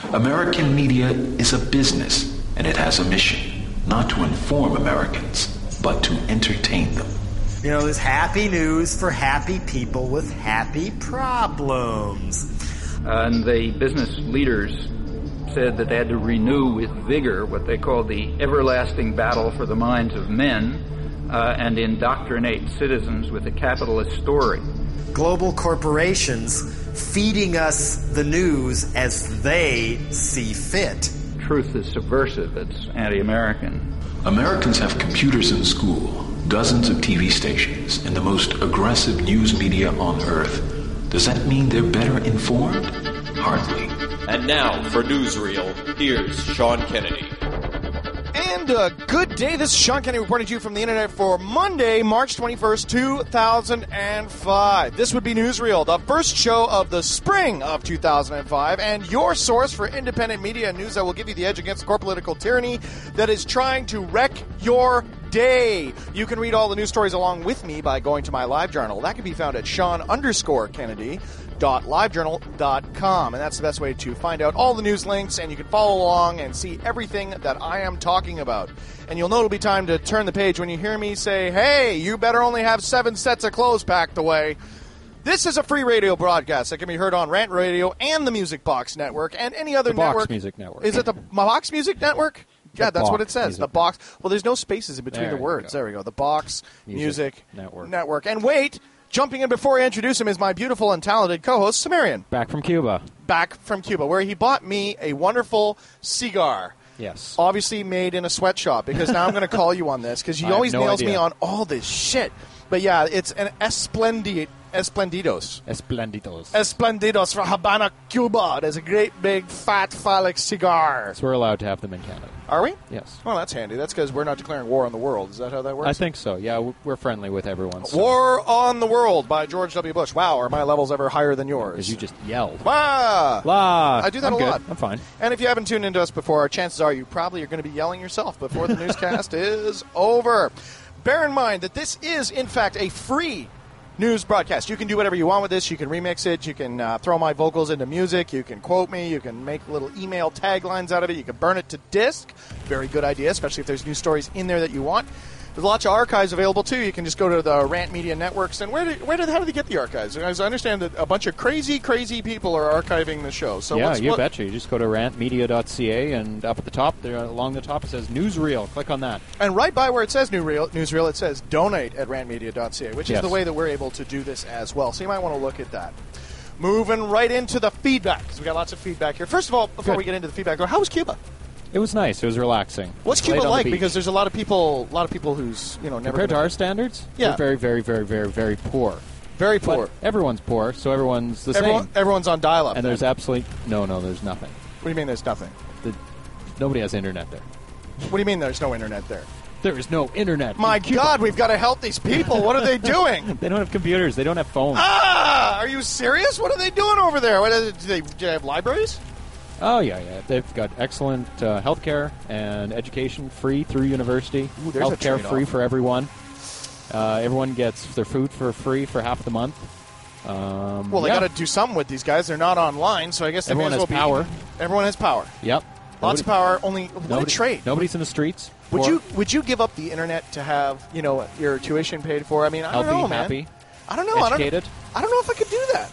American media is a business, and it has a mission, not to inform Americans, but to entertain them. You know, there's happy news for happy people with happy problems. And the business leaders said that they had to renew with vigor what they called the everlasting battle for the minds of men and indoctrinate citizens with a capitalist story. Global corporations feeding us the news as they see fit. Truth is subversive. It's anti-American. Americans have computers in school, dozens of TV stations, and the most aggressive news media on Earth. Does that mean they're better informed? Hardly. And now, for Newsreel, here's Sean Kennedy. And good day. This is Sean Kennedy reporting to you from the internet for Monday, March 21st, 2005. This would be Newsreel, the first show of the spring of 2005, and your source for independent media and news that will give you the edge against core political tyranny that is trying to wreck your day. You can read all the news stories along with me by going to my live journal. That can be found at Sean_Kennedy.livejournal.com, and that's the best way to find out all the news links, and you can follow along and see everything that I am talking about. And you'll know it'll be time to turn the page when you hear me say, hey, you better only have 7 sets of clothes packed away. This is a free radio broadcast that can be heard on Rant Radio and the Music Box Network and any other network. Box Music Network. Is it the Box Music Network? Yeah, that's what it says. Music The Box. Well, there's no spaces in between the words. There we go. The Box Music Network. And wait, jumping in before I introduce him is my beautiful and talented co-host, Sumerian. Back from Cuba, where he bought me a wonderful cigar. Yes. Obviously made in a sweatshop, because now I'm going to call you on this, because he always nails me on all this shit. But yeah, it's an Esplendidos from Habana, Cuba. There's a great, big, fat, phallic cigar. So we're allowed to have them in Canada. Are we? Yes. Well, that's handy. That's because we're not declaring war on the world. Is that how that works? I think so. Yeah, we're friendly with everyone. So. War on the World by George W. Bush. Wow, are my levels ever higher than yours? Because you just yelled. Wah! La! I do that a lot. I'm fine. And if you haven't tuned into us before, chances are you probably are going to be yelling yourself before the newscast is over. Bear in mind that this is, in fact, a free news broadcast. You can do whatever you want with this. You can remix it. You can throw my vocals into music. You can quote me. You can make little email taglines out of it. You can burn it to disk. Very good idea, especially if there's news stories in there that you want. There's lots of archives available, too. You can just go to the Rant Media Networks. And how do they get the archives? As I understand that a bunch of crazy people are archiving the show. So yeah, you betcha. You just go to rantmedia.ca, and up at the top, there along the top, it says Newsreel. Click on that. And right by where it says Newsreel, it says donate at rantmedia.ca, which is the way that we're able to do this as well. So you might want to look at that. Moving right into the feedback, because we got lots of feedback here. First of all, before we get into the feedback, how was Cuba? It was nice. It was relaxing. What's Cuba like? Because there's a lot of people who's never compared to our standards. Yeah, they're very, very, very, very, very poor. Very poor. But everyone's poor, so everyone's the same. Everyone's on dial-up. And there's absolutely no. There's nothing. What do you mean? There's nothing? Nobody has internet there. What do you mean? There's no internet there? There is no internet. My God, we've got to help these people. What are they doing? They don't have computers. They don't have phones. Are you serious? What are they doing over there? Do they have libraries? Oh, yeah. They've got excellent health care and education free through university. Health care free for everyone. Everyone gets their food for free for half the month. Well, they got to do something with these guys. They're not online, so I guess everyone has power. Everyone has power. Yep. Lots of power. What a trade. Nobody's in the streets. Would you give up the internet to have your tuition paid for? I mean, I don't know, man. Happy, I don't know. educated. I don't know if I could do that.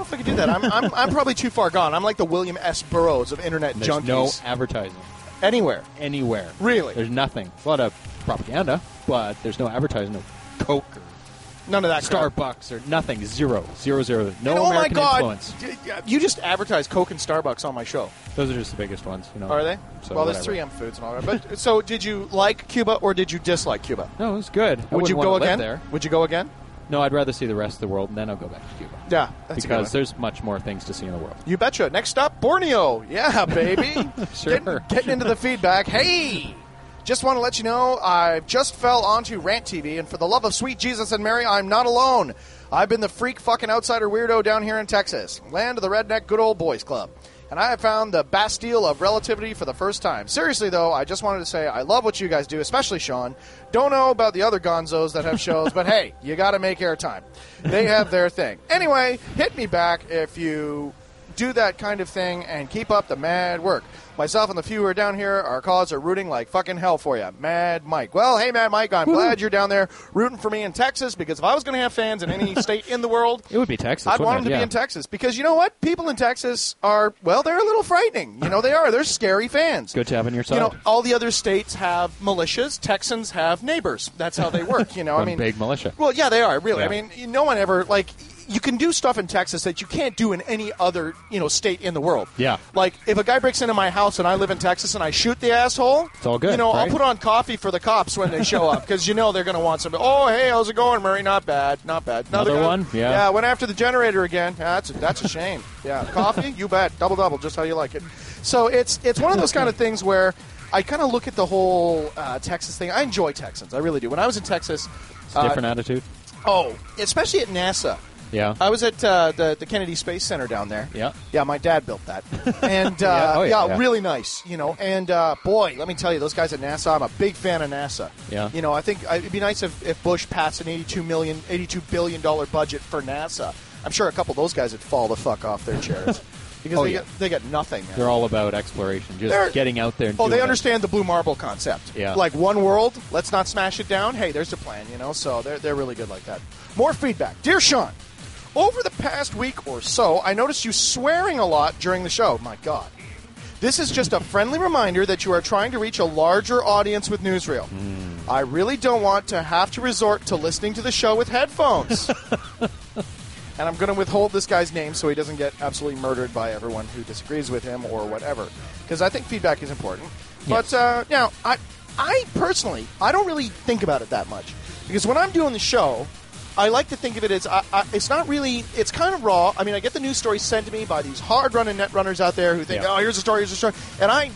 I'm probably too far gone. I'm like the William S. Burroughs of internet junkies. There's no advertising. Anywhere. Really? There's nothing. A lot of propaganda, but there's no advertising. No Coke or none of that Starbucks or nothing. Zero. No American influence. You just advertise Coke and Starbucks on my show. Those are just the biggest ones. Are they? So well, there's 3M Foods and all that. But so did you like Cuba or did you dislike Cuba? No, it was good. Would you go again? There. Would you go again? No, I'd rather see the rest of the world, and then I'll go back to Cuba. Yeah, that's because there's much more things to see in the world. You betcha. Next stop, Borneo. Yeah, baby. Sure. Getting into the feedback. Hey, just want to let you know I just fell onto Rant TV, and for the love of sweet Jesus and Mary, I'm not alone. I've been the freak fucking outsider weirdo down here in Texas, land of the redneck good old boys club. And I have found the Bastille of relativity for the first time. Seriously, though, I just wanted to say I love what you guys do, especially Sean. Don't know about the other gonzos that have shows, but hey, you got to make airtime. They have their thing. Anyway, hit me back if you do that kind of thing and keep up the mad work. Myself and the few who are down here, our cause are rooting like fucking hell for you. Mad Mike. Well, hey, Mad Mike, I'm glad you're down there rooting for me in Texas, because if I was going to have fans in any state in the world, it would be Texas. I'd want them to be in Texas, because you know what? People in Texas are, well, they're a little frightening. You know, they are. They're scary fans. Good to have on your side. You know, all the other states have militias. Texans have neighbors. That's how they work, you know. I mean, big militia. Well, yeah, they are, really. Yeah. I mean, no one ever, like... You can do stuff in Texas that you can't do in any other, state in the world. Yeah. Like, if a guy breaks into my house and I live in Texas and I shoot the asshole, it's all good. I'll right? put on coffee for the cops when they show up, because they're going to want some. Oh, hey, how's it going, Murray? Not bad, not bad. Another one? Yeah. Yeah, went after the generator again. Yeah, that's a shame. Yeah, coffee, you bet, double, just how you like it. So it's one of those kind of things where I kind of look at the whole Texas thing. I enjoy Texans, I really do. When I was in Texas, it's a different attitude. Oh, especially at NASA. Yeah, I was at the Kennedy Space Center down there. Yeah, my dad built that, and really nice, And boy, let me tell you, those guys at NASA, I'm a big fan of NASA. Yeah, I think it'd be nice if Bush passed an $82 billion budget for NASA. I'm sure a couple of those guys would fall the fuck off their chairs. Because they got nothing. Man. They're all about exploration, just getting out there. And they understand the blue marble concept. Yeah, like one world, let's not smash it down. Hey, there's a plan, So they're really good like that. More feedback, dear Sean. Over the past week or so, I noticed you swearing a lot during the show. My God. This is just a friendly reminder that you are trying to reach a larger audience with Newsreel. I really don't want to have to resort to listening to the show with headphones. And I'm going to withhold this guy's name so he doesn't get absolutely murdered by everyone who disagrees with him or whatever. Because I think feedback is important. Yes. But now, I personally, I don't really think about it that much. Because when I'm doing the show, I like to think of it as, it's not really, it's kind of raw. I mean, I get the news stories sent to me by these hard-running net runners out there who think, here's a story. And I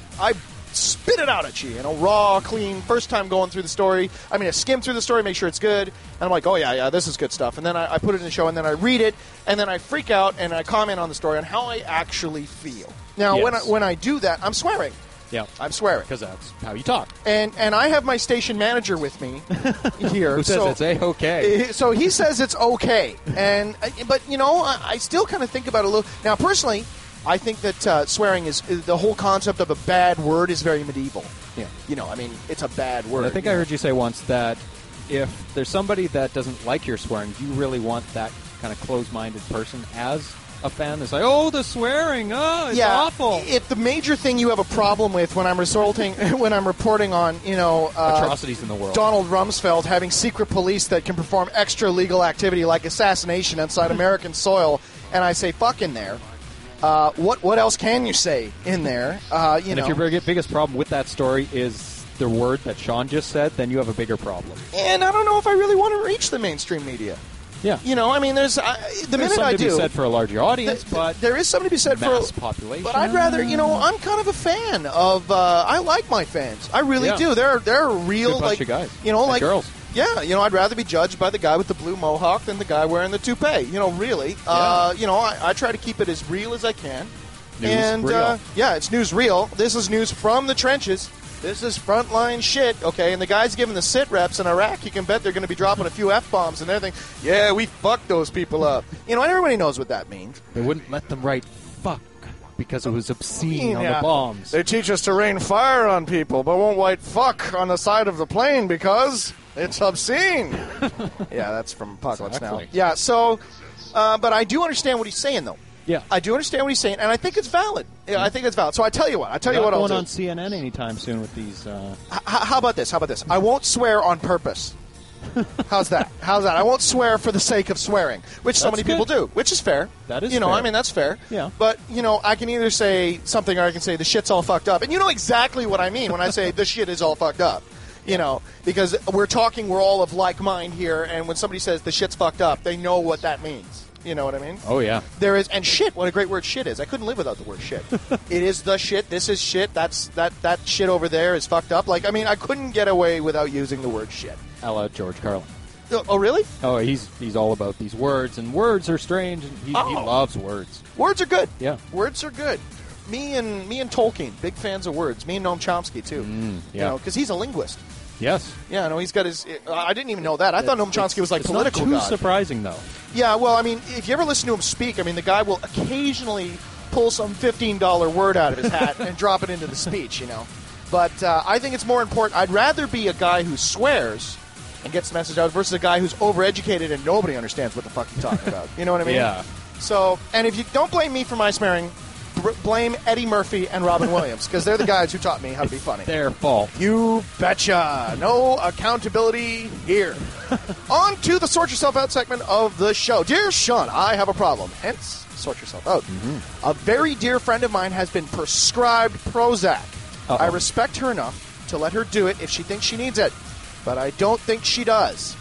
spit it out at you, raw, clean, first time going through the story. I mean, I skim through the story, make sure it's good. And I'm like, oh, yeah, this is good stuff. And then I put it in the show, and then I read it, and then I freak out, and I comment on the story on how I actually feel. Now, when I do that, I'm swearing. Yeah, I'm swearing. Because that's how you talk. And I have my station manager with me here. Who says it's okay. So he says it's okay. But, I still kind of think about it a little. Now, personally, I think that swearing is the whole concept of a bad word is very medieval. Yeah. I mean, it's a bad word. I think I heard you say once that if there's somebody that doesn't like your swearing, you really want that kind of closed-minded person as a fan that's like, oh, the swearing, it's awful. If the major thing you have a problem with when I'm reporting on, atrocities in the world, Donald Rumsfeld having secret police that can perform extra legal activity like assassination inside American soil, and I say fuck in there. What else can you say in there? And if your biggest problem with that story is the word that Sean just said, then you have a bigger problem. And I don't know if I really want to reach the mainstream media. Yeah. I mean, there's minute I do. There's something to be said for a larger audience, but there is something to be said for mass population. But I'd rather, I'm kind of a fan of. I like my fans. I really do. They're a real good bunch of guys. Like girls. Yeah, I'd rather be judged by the guy with the blue mohawk than the guy wearing the toupee. Really. Yeah. I try to keep it as real as I can. Real. It's newsreel. This is news from the trenches. This is frontline shit, okay? And the guys giving the sit reps in Iraq, you can bet they're going to be dropping a few F-bombs and everything. Yeah, we fucked those people up. Everybody knows what that means. They wouldn't let them write fuck because it was obscene on the bombs. They teach us to rain fire on people, but won't write fuck on the side of the plane because it's obscene. Yeah, that's from Apocalypse Now. Yeah, so, but I do understand what he's saying, though. Yeah, I do understand what he's saying, and I think it's valid. Yeah, I think it's valid. So I tell you what. I'll do. Going on CNN anytime soon with these. How about this? I won't swear on purpose. How's that? I won't swear for the sake of swearing, which so many people do, which is fair. That is fair. I mean, that's fair. Yeah. But, I can either say something or I can say the shit's all fucked up. And you know exactly what I mean when I say the shit is all fucked up. Because we're all of like mind here, and when somebody says the shit's fucked up, they know what that means. You know what I mean? Oh, yeah. There is, and shit, what a great word shit is. I couldn't live without the word shit. It is the shit, this is shit, that shit over there is fucked up. Like, I mean, I couldn't get away without using the word shit. A la George Carlin. Oh, really? Oh, he's all about these words, and words are strange, and he loves words. Words are good. Yeah. Words are good. Me and Tolkien, big fans of words. Me and Noam Chomsky, too. Yeah. Because he's a linguist. Yes. Yeah, no, he's got his... I didn't even know that. I thought Noam Chomsky was like political god. It's god. not too surprising, though. Yeah, well, I mean, if you ever listen to him speak, I mean, the guy will occasionally pull some $15 word out of his hat and drop it into the speech, you know. But I think it's more important. I'd rather be a guy who swears and gets the message out versus a guy who's overeducated and nobody understands what the fuck he's talking about. You know what I mean? Yeah. So, and if you don't blame me for my swearing, blame Eddie Murphy and Robin Williams, because they're the guys who taught me how to be funny. Their fault. You betcha. No accountability here. On to the Sort Yourself Out segment of the show. Dear Sean, I have a problem. Hence, Sort Yourself Out. Mm-hmm. A very dear friend of mine has been prescribed Prozac. Uh-oh. I respect her enough to let her do it if she thinks she needs it, but I don't think she does.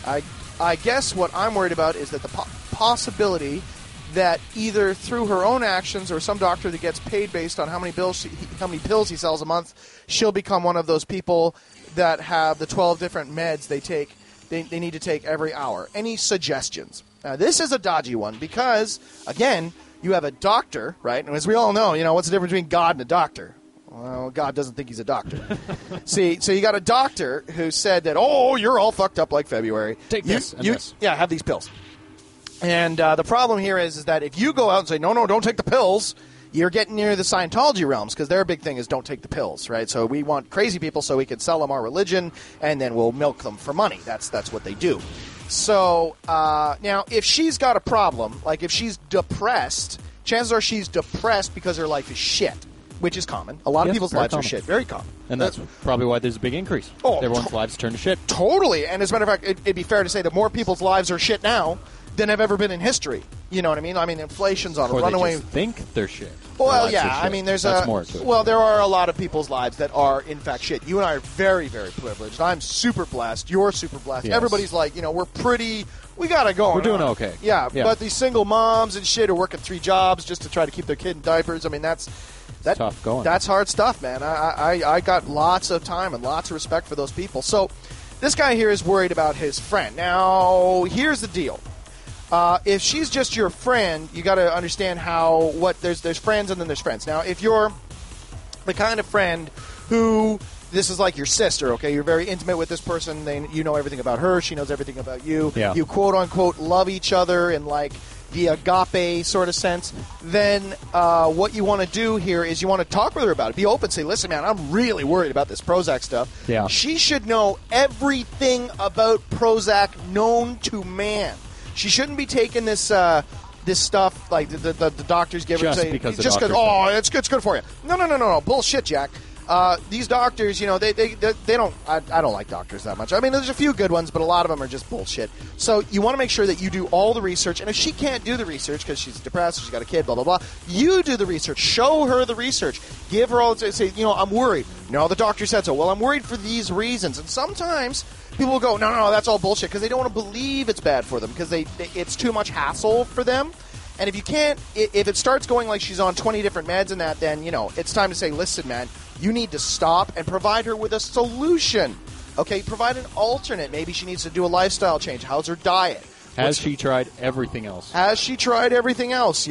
I guess what I'm worried about is that the possibility that either through her own actions or some doctor that gets paid based on how many pills he sells a month, she'll become one of those people that have the 12 different meds they need to take every hour. Any suggestions? Now, this is a dodgy one because, again, you have a doctor, right? And as we all know, what's the difference between God and a doctor? Well, God doesn't think he's a doctor. See, so you got a doctor who said that, you're all fucked up like February. Take this and this. Yeah, have these pills. And the problem here is that if you go out and say, no, don't take the pills, you're getting near the Scientology realms because their big thing is don't take the pills, right? So we want crazy people so we can sell them our religion and then we'll milk them for money. That's what they do. So now if she's got a problem, like if she's depressed, chances are she's depressed because her life is shit, which is common. A lot of people's lives are shit. Very common. And that's probably why there's a big increase. Everyone's lives turn to shit. Totally. And as a matter of fact, it'd be fair to say that more people's lives are shit now than have ever been in history. You know what I mean? I mean, inflation's on a runaway. They just think they're shit. Well, yeah. I mean, that's more to it. Well, there are a lot of people's lives that are, in fact, shit. You and I are very, very privileged. I'm super blessed. You're super blessed. Yes. Everybody's like, we're pretty. We got to go. We're doing okay. Yeah, but these single moms and shit are working 3 jobs just to try to keep their kid in diapers. I mean, that's tough going. That's hard stuff, man. I got lots of time and lots of respect for those people. So this guy here is worried about his friend. Now, here's the deal. If she's just your friend, you got to understand there's friends and then there's friends. Now, if you're the kind of friend who this is like your sister, okay, you're very intimate with this person, then you know everything about her, she knows everything about you. Yeah. You quote unquote love each other in like the agape sort of sense. Then what you want to do here is you want to talk with her about it. Be open. Say, listen, man, I'm really worried about this Prozac stuff. Yeah. She should know everything about Prozac known to man. She shouldn't be taking this stuff like the doctors give her. Just say, because just because, it's good for you. No, bullshit, Jack. These doctors, they don't. I don't like doctors that much. I mean, there's a few good ones, but a lot of them are just bullshit. So you want to make sure that you do all the research. And if she can't do the research because she's depressed, she's got a kid, blah blah blah, you do the research. Show her the research. Give her all. Say, I'm worried. No, the doctor said so. Well, I'm worried for these reasons. And sometimes people will go, no, that's all bullshit because they don't want to believe it's bad for them because it's too much hassle for them. And if you can't, if it starts going like she's on 20 different meds and that, then, it's time to say, listen, man, you need to stop and provide her with a solution. Okay, provide an alternate. Maybe she needs to do a lifestyle change. How's her diet? Has she tried everything else? Has she tried everything else,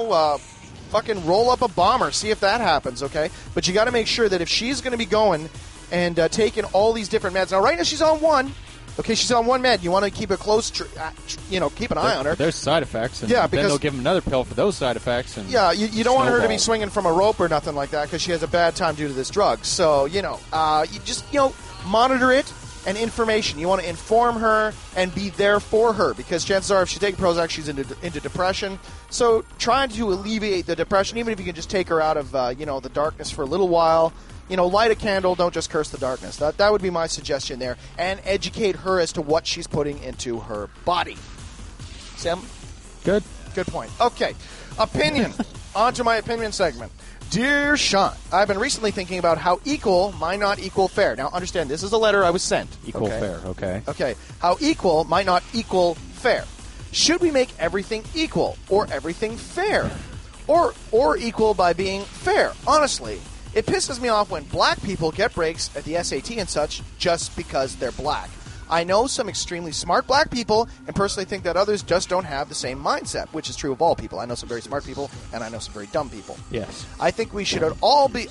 fucking roll up a bomber, see if that happens, okay? But you got to make sure that if she's going to be going and taking all these different meds. Now, right now she's on one. Okay, she's on one med. You want to keep a close, keep an eye on her. There's side effects, and then they'll give them another pill for those side effects. And you don't want her to be swinging from a rope or nothing like that because she has a bad time due to this drug. So, you just, monitor it and information. You want to inform her and be there for her because chances are if she takes Prozac, she's into depression. So trying to alleviate the depression, even if you can just take her out of, the darkness for a little while. Light a candle, don't just curse the darkness. That would be my suggestion there. And educate her as to what she's putting into her body. Sam? Good point. Okay. Opinion. On to my opinion segment. Dear Sean, I've been recently thinking about how equal might not equal fair. Now, understand, this is a letter I was sent. Equal fair, okay. Okay. How equal might not equal fair. Should we make everything equal or everything fair? Or equal by being fair? Honestly, it pisses me off when black people get breaks at the SAT and such just because they're black. I know some extremely smart black people and personally think that others just don't have the same mindset, which is true of all people. I know some very smart people and I know some very dumb people. Yes. I think we should all be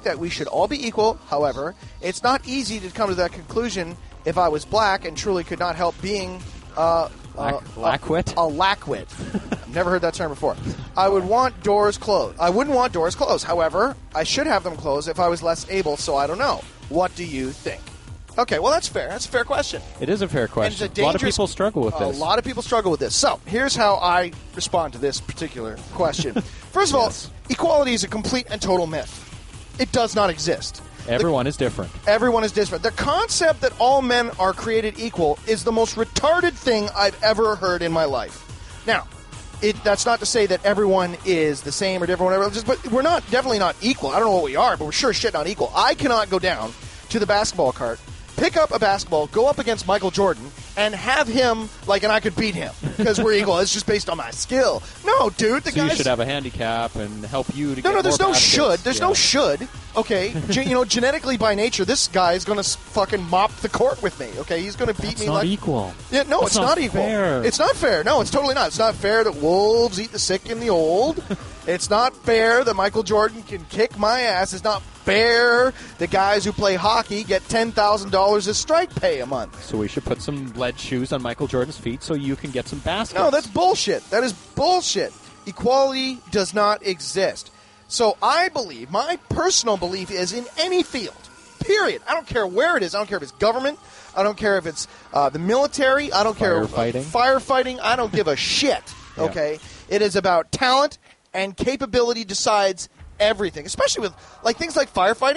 equal. However, it's not easy to come to that conclusion if I was black and truly could not help being lackwit? A lackwit. Never heard that term before. I would want doors closed. I wouldn't want doors closed. However, I should have them closed if I was less able, so I don't know. What do you think? Okay, well, that's fair. That's a fair question. It is a fair question. A lot of people struggle with this. A lot of people struggle with this. So, here's how I respond to this particular question. First of all, equality is a complete and total myth. It does not exist. Everyone is different. Everyone is different. The concept that all men are created equal is the most retarded thing I've ever heard in my life. Now, that's not to say that everyone is the same or different, whatever. But we're definitely not equal. I don't know what we are, but we're sure as shit not equal. I cannot go down to the basketball cart, pick up a basketball, go up against Michael Jordan, and have him, and I could beat him because we're equal. It's just based on my skill. No, dude, you should have a handicap and help you to get No, there's more no baskets. should. There's no should. Okay, genetically by nature, this guy is going to fucking mop the court with me. Okay, he's going to beat me. It's not equal. Yeah, no, it's not equal. Fair. It's not fair. No, it's totally not. It's not fair that wolves eat the sick and the old. It's not fair that Michael Jordan can kick my ass. It's not fair that guys who play hockey get $10,000 as strike pay a month. So we should put some lead shoes on Michael Jordan's feet so you can get some baskets. No, that's bullshit. That is bullshit. Equality does not exist. So I believe, my personal belief is in any field, period. I don't care where it is. I don't care if it's government. I don't care if it's the military. I don't care. Firefighting. I don't give a shit. Okay? It is about talent, and capability decides everything, especially with things like firefighting.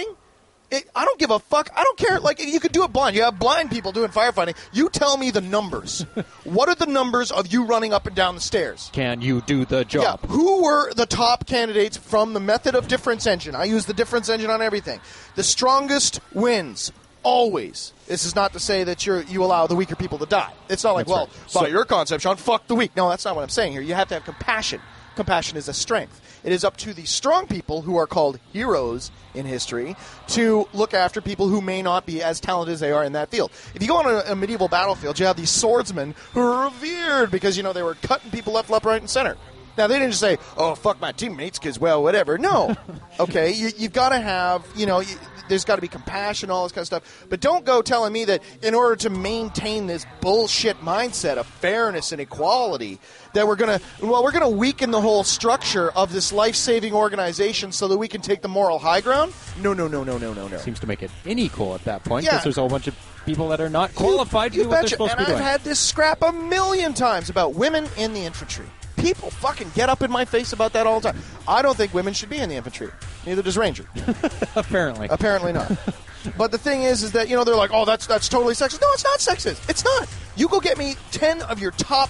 I don't give a fuck. I don't care. You could do it blind. You have blind people doing firefighting. You tell me the numbers. What are the numbers of you running up and down the stairs? Can you do the job? Yeah. Who were the top candidates from the method of difference engine? I use the difference engine on everything. The strongest wins. Always. This is not to say that you allow the weaker people to die. It's not like, by your concept, Sean, fuck the weak. No, that's not what I'm saying here. You have to have compassion. Compassion is a strength. It is up to the strong people, who are called heroes in history, to look after people who may not be as talented as they are in that field. If you go on a medieval battlefield, you have these swordsmen who are revered because, they were cutting people left, right, and center. Now, they didn't just say, oh, fuck my teammates because, whatever. No. Okay, you've got to have, there's got to be compassion, all this kind of stuff. But don't go telling me that in order to maintain this bullshit mindset of fairness and equality, that we're going to weaken the whole structure of this life-saving organization so that we can take the moral high ground? No. Seems to make it unequal at that point because there's a whole bunch of people that are not qualified to do what they're supposed to be doing. And I've had this scrap a million times about women in the infantry. People fucking get up in my face about that all the time. I don't think women should be in the infantry. Neither does Ranger. Apparently. Apparently not. But the thing is that, they're like, oh, that's totally sexist. No, it's not sexist. It's not. You go get me 10 of your top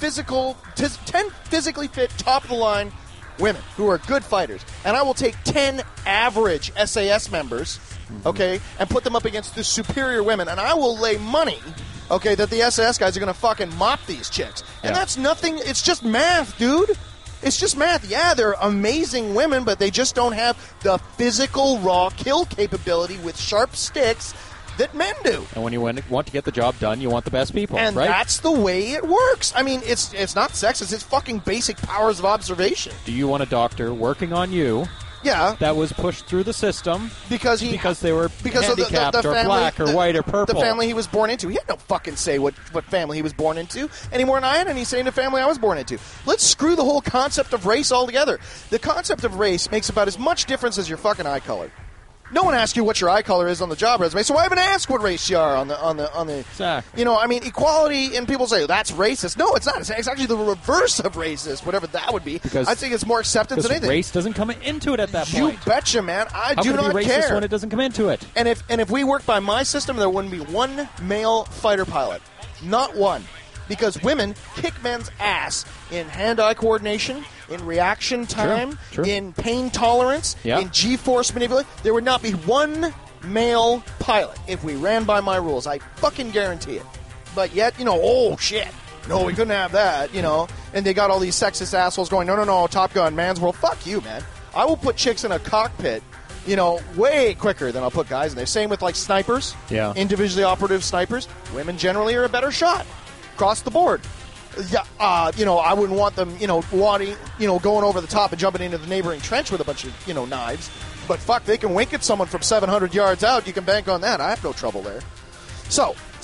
10 physically fit, top-of-the-line women who are good fighters, and I will take 10 average SAS members, okay, and put them up against the superior women, and I will lay money, okay, that the SAS guys are going to fucking mop these chicks. And that's nothing. It's just math, dude. It's just math. Yeah, they're amazing women, but they just don't have the physical, raw kill capability with sharp sticks that men do. And when you want to get the job done, you want the best people, and right? That's the way it works. I mean, it's not sexist. It's fucking basic powers of observation. Do you want a doctor working on you? Yeah. That was pushed through the system because they were handicapped the or family, black or white or purple. The family he was born into. He had no fucking say what family he was born into any more than I had any say in the family I was born into. Let's screw the whole concept of race altogether. The concept of race makes about as much difference as your fucking eye color. No one asks you what your eye color is on the job resume, so why even ask what race you are on the Exactly. Equality, and people say, that's racist. No, it's not. It's actually the reverse of racist, whatever that would be. Because I think it's more acceptance than anything. Race doesn't come into it at that point. You betcha, man. I How do can not it be racist care when it doesn't come into it. And if we worked by my system, there wouldn't be one male fighter pilot. Not one. Because women kick men's ass in hand-eye coordination, in reaction time, True. in pain tolerance, in G-force manipulation. There would not be one male pilot if we ran by my rules. I fucking guarantee it. But yet, oh, shit. No, we couldn't have that, And they got all these sexist assholes going, no, Top Gun, man's world. Fuck you, man. I will put chicks in a cockpit, way quicker than I'll put guys in there. Same with, snipers. Yeah. Individually operative snipers. Women generally are a better shot. Across the board. Yeah, I wouldn't want them, going over the top and jumping into the neighboring trench with a bunch of, knives. But fuck, they can wink at someone from 700 yards out. You can bank on that. I have no trouble there. So, Sim,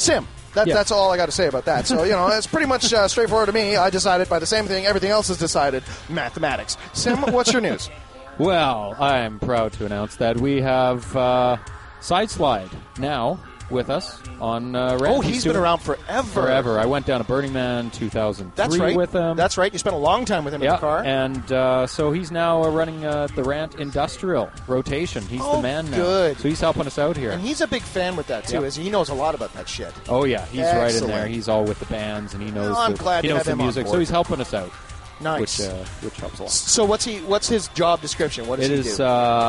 That's all I got to say about that. So, it's pretty much straightforward to me. I decided by the same thing everything else is decided, mathematics. Sim, what's your news? Well, I'm proud to announce that we have Sideslide now with us on Rant. Oh, he's been around forever. Forever. I went down to Burning Man 2003 with him. That's right. You spent a long time with him in the car. And so he's now running the Rant Industrial rotation. He's the man now. Good. So he's helping us out here. And he's a big fan with that, too, He knows a lot about that shit. Oh, yeah. He's right in there. He's all with the bands, and he knows the music. So he's helping us out. Nice. Which helps a lot. So what's his job description? What does he do? It is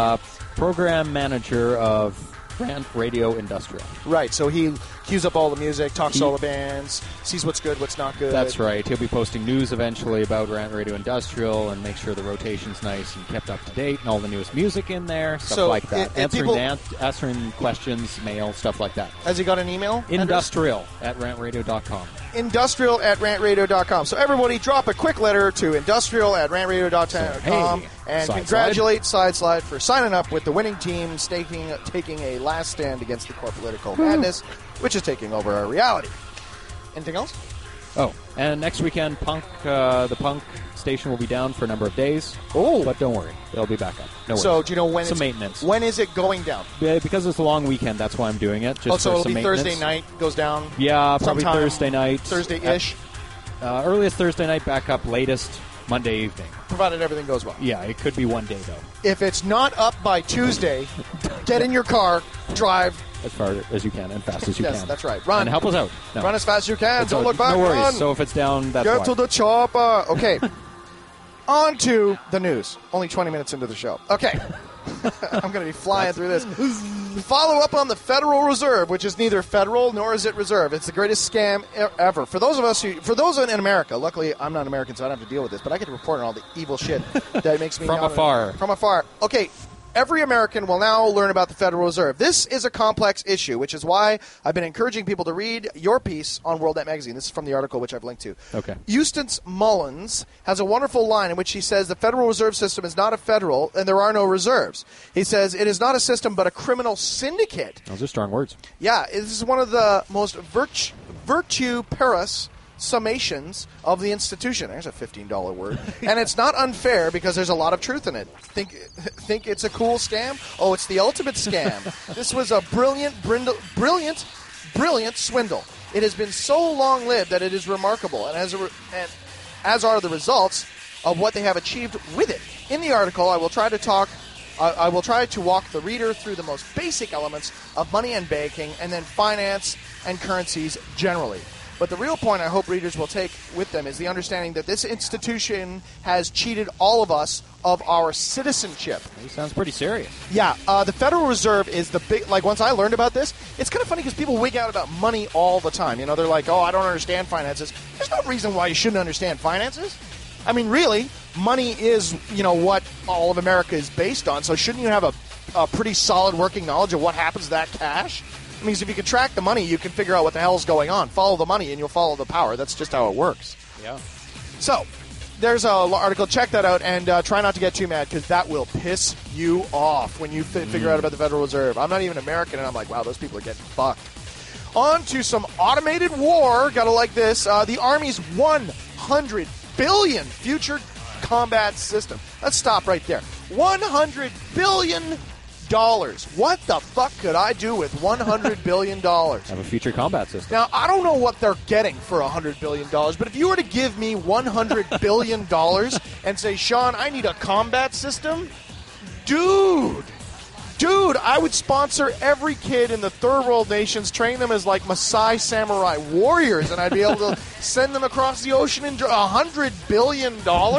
program manager of Rant Radio Industrial. Right, so he queues up all the music, talks to all the bands, sees what's good, what's not good. That's right. He'll be posting news eventually about Rant Radio Industrial and make sure the rotation's nice and kept up to date and all the newest music in there, stuff like that. Answering questions, mail, stuff like that. Has he got an email? Industrial@rantradio.com. Industrial@rantradio.com. So everybody drop a quick letter to industrial@rantradio.com and congratulate Sideslide for signing up with the winning team, taking a last stand against the core political madness, which is taking over our reality. Anything else? Oh, and next weekend, the Punk station will be down for a number of days. Oh, but don't worry, they'll be back up. No worries. So do you know when? Some maintenance. When is it going down? Because it's a long weekend, that's why I'm doing it. Just so for it'll some be Thursday night goes down. Yeah, probably Thursday night. Thursday-ish. Earliest Thursday night, back up latest Monday evening. Provided everything goes well. Yeah, it could be one day though. If it's not up by Tuesday, get in your car, drive. As far as you can and fast as you can. Yes, that's right. Run. And help us out. No. Run as fast as you can. Don't look back. No worries. Run. So if it's down, that's Get why. to the chopper. Okay. On to the news. Only 20 minutes into the show. Okay. I'm going to be flying through this. Follow up on the Federal Reserve, which is neither federal nor is it reserve. It's the greatest scam ever. For those in America, luckily I'm not American, so I don't have to deal with this, but I get to report on all the evil shit that makes me From afar. From afar. Okay. Every American will now learn about the Federal Reserve. This is a complex issue, which is why I've been encouraging people to read your piece on WorldNet Magazine. This is from the article which I've linked to. Okay. Eustace Mullins has a wonderful line in which he says the Federal Reserve System is not a federal and there are no reserves. He says it is not a system but a criminal syndicate. Those are strong words. Yeah, this is one of the most virtuperous summations of the institution. There's a $15 word. And it's not unfair because there's a lot of truth in it. Think it's a cool scam? Oh, it's the ultimate scam. This was a brilliant swindle. It has been so long-lived that it is remarkable, and as are the results of what they have achieved with it. In the article, I will try to walk the reader through the most basic elements of money and banking, and then finance and currencies generally. But the real point I hope readers will take with them is the understanding that this institution has cheated all of us of our citizenship. That sounds pretty serious. Yeah, the Federal Reserve is the big, once I learned about this, it's kind of funny because people wig out about money all the time. They're like, oh, I don't understand finances. There's no reason why you shouldn't understand finances. I mean, really, money is, what all of America is based on, so shouldn't you have a pretty solid working knowledge of what happens to that cash? I mean, if you can track the money, you can figure out what the hell's going on. Follow the money, and you'll follow the power. That's just how it works. Yeah. So, there's an article. Check that out, and try not to get too mad, because that will piss you off when you figure out about the Federal Reserve. I'm not even American, and I'm like, wow, those people are getting fucked. On to some automated war. Gotta like this. The Army's $100 billion future combat system. Let's stop right there. $100 billion. What the fuck could I do with $100 billion? Have a future combat system. Now, I don't know what they're getting for $100 billion, but if you were to give me $100 billion and say, Sean, I need a combat system, dude, I would sponsor every kid in the third world nations, train them as like Maasai samurai warriors, and I'd be able to send them across the ocean in $100 billion?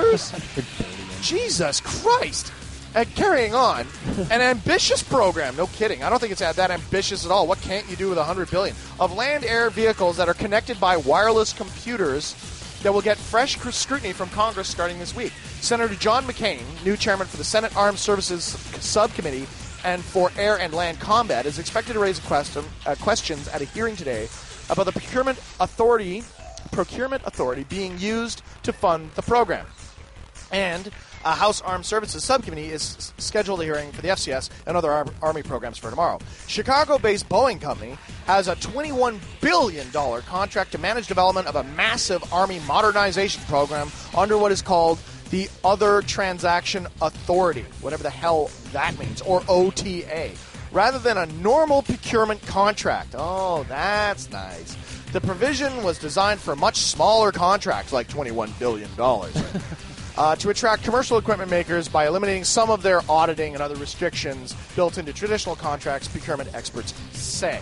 Jesus Christ. And carrying on, an ambitious program, no kidding, I don't think it's that ambitious at all. What can't you do with $100 billion? Of land-air vehicles that are connected by wireless computers that will get fresh scrutiny from Congress starting this week. Senator John McCain, new chairman for the Senate Armed Services Subcommittee and for Air and Land Combat, is expected to raise questions at a hearing today about the procurement authority being used to fund the program. And A House Armed Services Subcommittee is scheduled a hearing for the FCS and other Army programs for tomorrow. Chicago-based Boeing Company has a $21 billion contract to manage development of a massive Army modernization program under what is called the Other Transaction Authority, whatever the hell that means, or OTA, rather than a normal procurement contract. Oh, that's nice. The provision was designed for much smaller contracts, like $21 billion. To attract commercial equipment makers by eliminating some of their auditing and other restrictions built into traditional contracts, procurement experts say.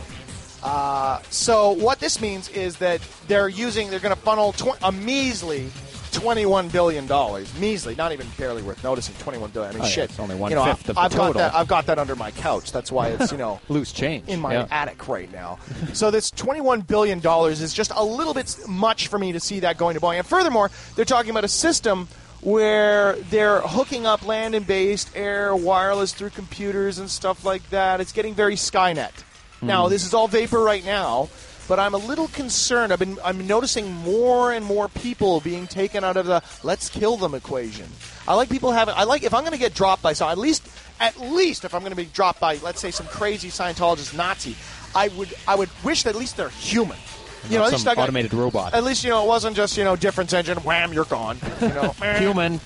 So what this means is that they're going to funnel a measly $21 billion. Measly, not even barely worth noticing. $21 billion. I mean, shit. It's only one-fifth of the total. I've got that under my couch. That's why it's, loose change in my attic right now. So this $21 billion is just a little bit much for me to see that going to Boeing. And furthermore, they're talking about a system where they're hooking up land-based, air, wireless through computers and stuff like that. It's getting very Skynet. Now, this is all vapor right now, but I'm a little concerned. I'm noticing more and more people being taken out of the let's kill them equation. I like people having. If I'm going to get dropped by someone, at least if I'm going to be dropped by, let's say, some crazy Scientologist Nazi, I would wish that at least they're human. At least automated robot. At least it wasn't just difference engine. Wham, you're gone. Human.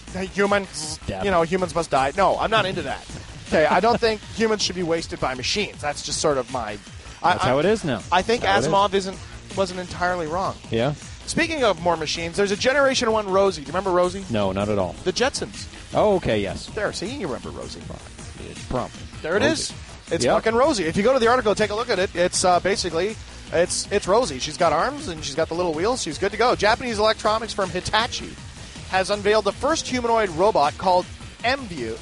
Humans must die. No, I'm not into that. Okay, I don't think humans should be wasted by machines. That's just sort of my. That's how it is now. I think Asimov wasn't entirely wrong. Yeah. Speaking of more machines, there's a Generation 1 Rosie. Do you remember Rosie? No, not at all. The Jetsons. Oh, okay, yes. There, see, you remember Rosie. Prompt. There it is. It's fucking Rosie. If you go to the article, take a look at it. It's basically, it's Rosie. She's got arms and she's got the little wheels. She's good to go. Japanese electronics firm Hitachi has unveiled the first humanoid robot called MU.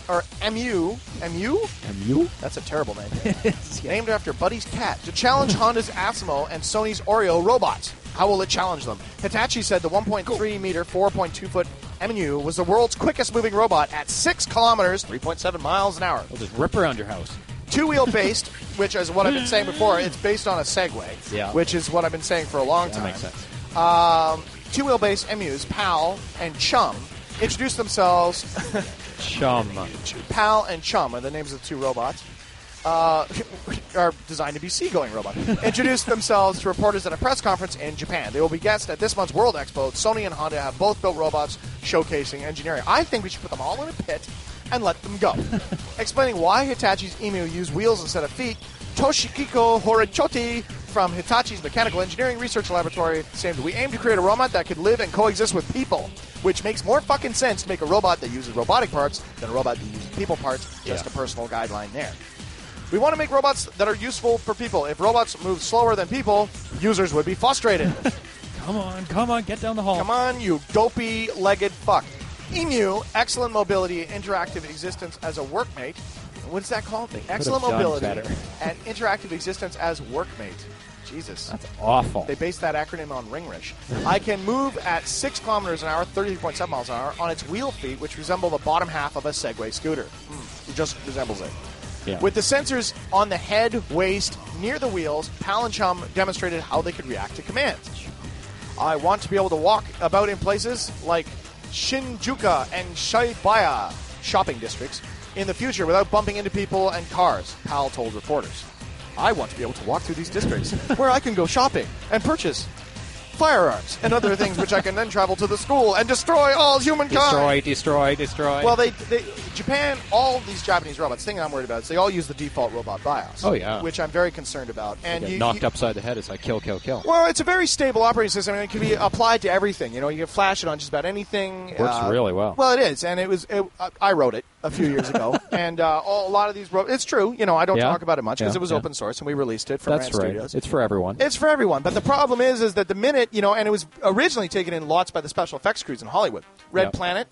That's a terrible name. Named after Buddy's cat. To challenge Honda's Asimo and Sony's Oreo robots. How will it challenge them? Hitachi said the 1.3 meter, 4.2 foot MU was the world's quickest moving robot at 6 kilometers, 3.7 miles an hour. We'll just rip around your house. Two-wheel based, which is what I've been saying before. It's based on a Segway, which is what I've been saying for a long time. That makes sense. Two-wheel based MUs, PAL and Chum, introduced themselves. Chum. PAL and Chum are the names of the two robots. Are designed to be seagoing robots. Introduced themselves to reporters at a press conference in Japan. They will be guests at this month's World Expo. Sony and Honda have both built robots showcasing engineering. I think we should put them all in a pit and let them go. Explaining why Hitachi's Emu used wheels instead of feet, Toshihiko Horichoti from Hitachi's Mechanical Engineering Research Laboratory said, we aim to create a robot that could live and coexist with people, which makes more fucking sense to make a robot that uses robotic parts than a robot that uses people parts. Just a personal guideline there. We want to make robots that are useful for people. If robots move slower than people, users would be frustrated. Come on, get down the hall. Come on, you dopey-legged fuck. Emu, excellent mobility, interactive existence as a workmate. What's that called? Excellent mobility and interactive existence as workmate. Jesus. That's awful. They based that acronym on Ringrich. I can move at 6 kilometers an hour, 33.7 miles an hour, on its wheel feet, which resemble the bottom half of a Segway scooter. It just resembles it. Yeah. With the sensors on the head, waist, near the wheels, Pal and Chum demonstrated how they could react to commands. I want to be able to walk about in places like Shinjuku and Shibuya shopping districts in the future without bumping into people and cars, Pal told reporters. I want to be able to walk through these districts where I can go shopping and purchase firearms and other things which I can then travel to the school and destroy all humankind. Destroy. Well, Japan, all of these Japanese robots, the thing I'm worried about is they all use the default robot BIOS. Oh, yeah. Which I'm very concerned about. And you get knocked upside the head. It's like kill. Well, it's a very stable operating system, and it can be applied to everything. You can flash it on just about anything. Works really well. Well, it is, and I wrote it a few years ago, and a lot of these it's true. I don't talk about it much because it was open source, and we released it from Rand Studios. It's for everyone. It's for everyone, but the problem is that the minute, and it was originally taken in lots by the special effects crews in Hollywood. Red Planet.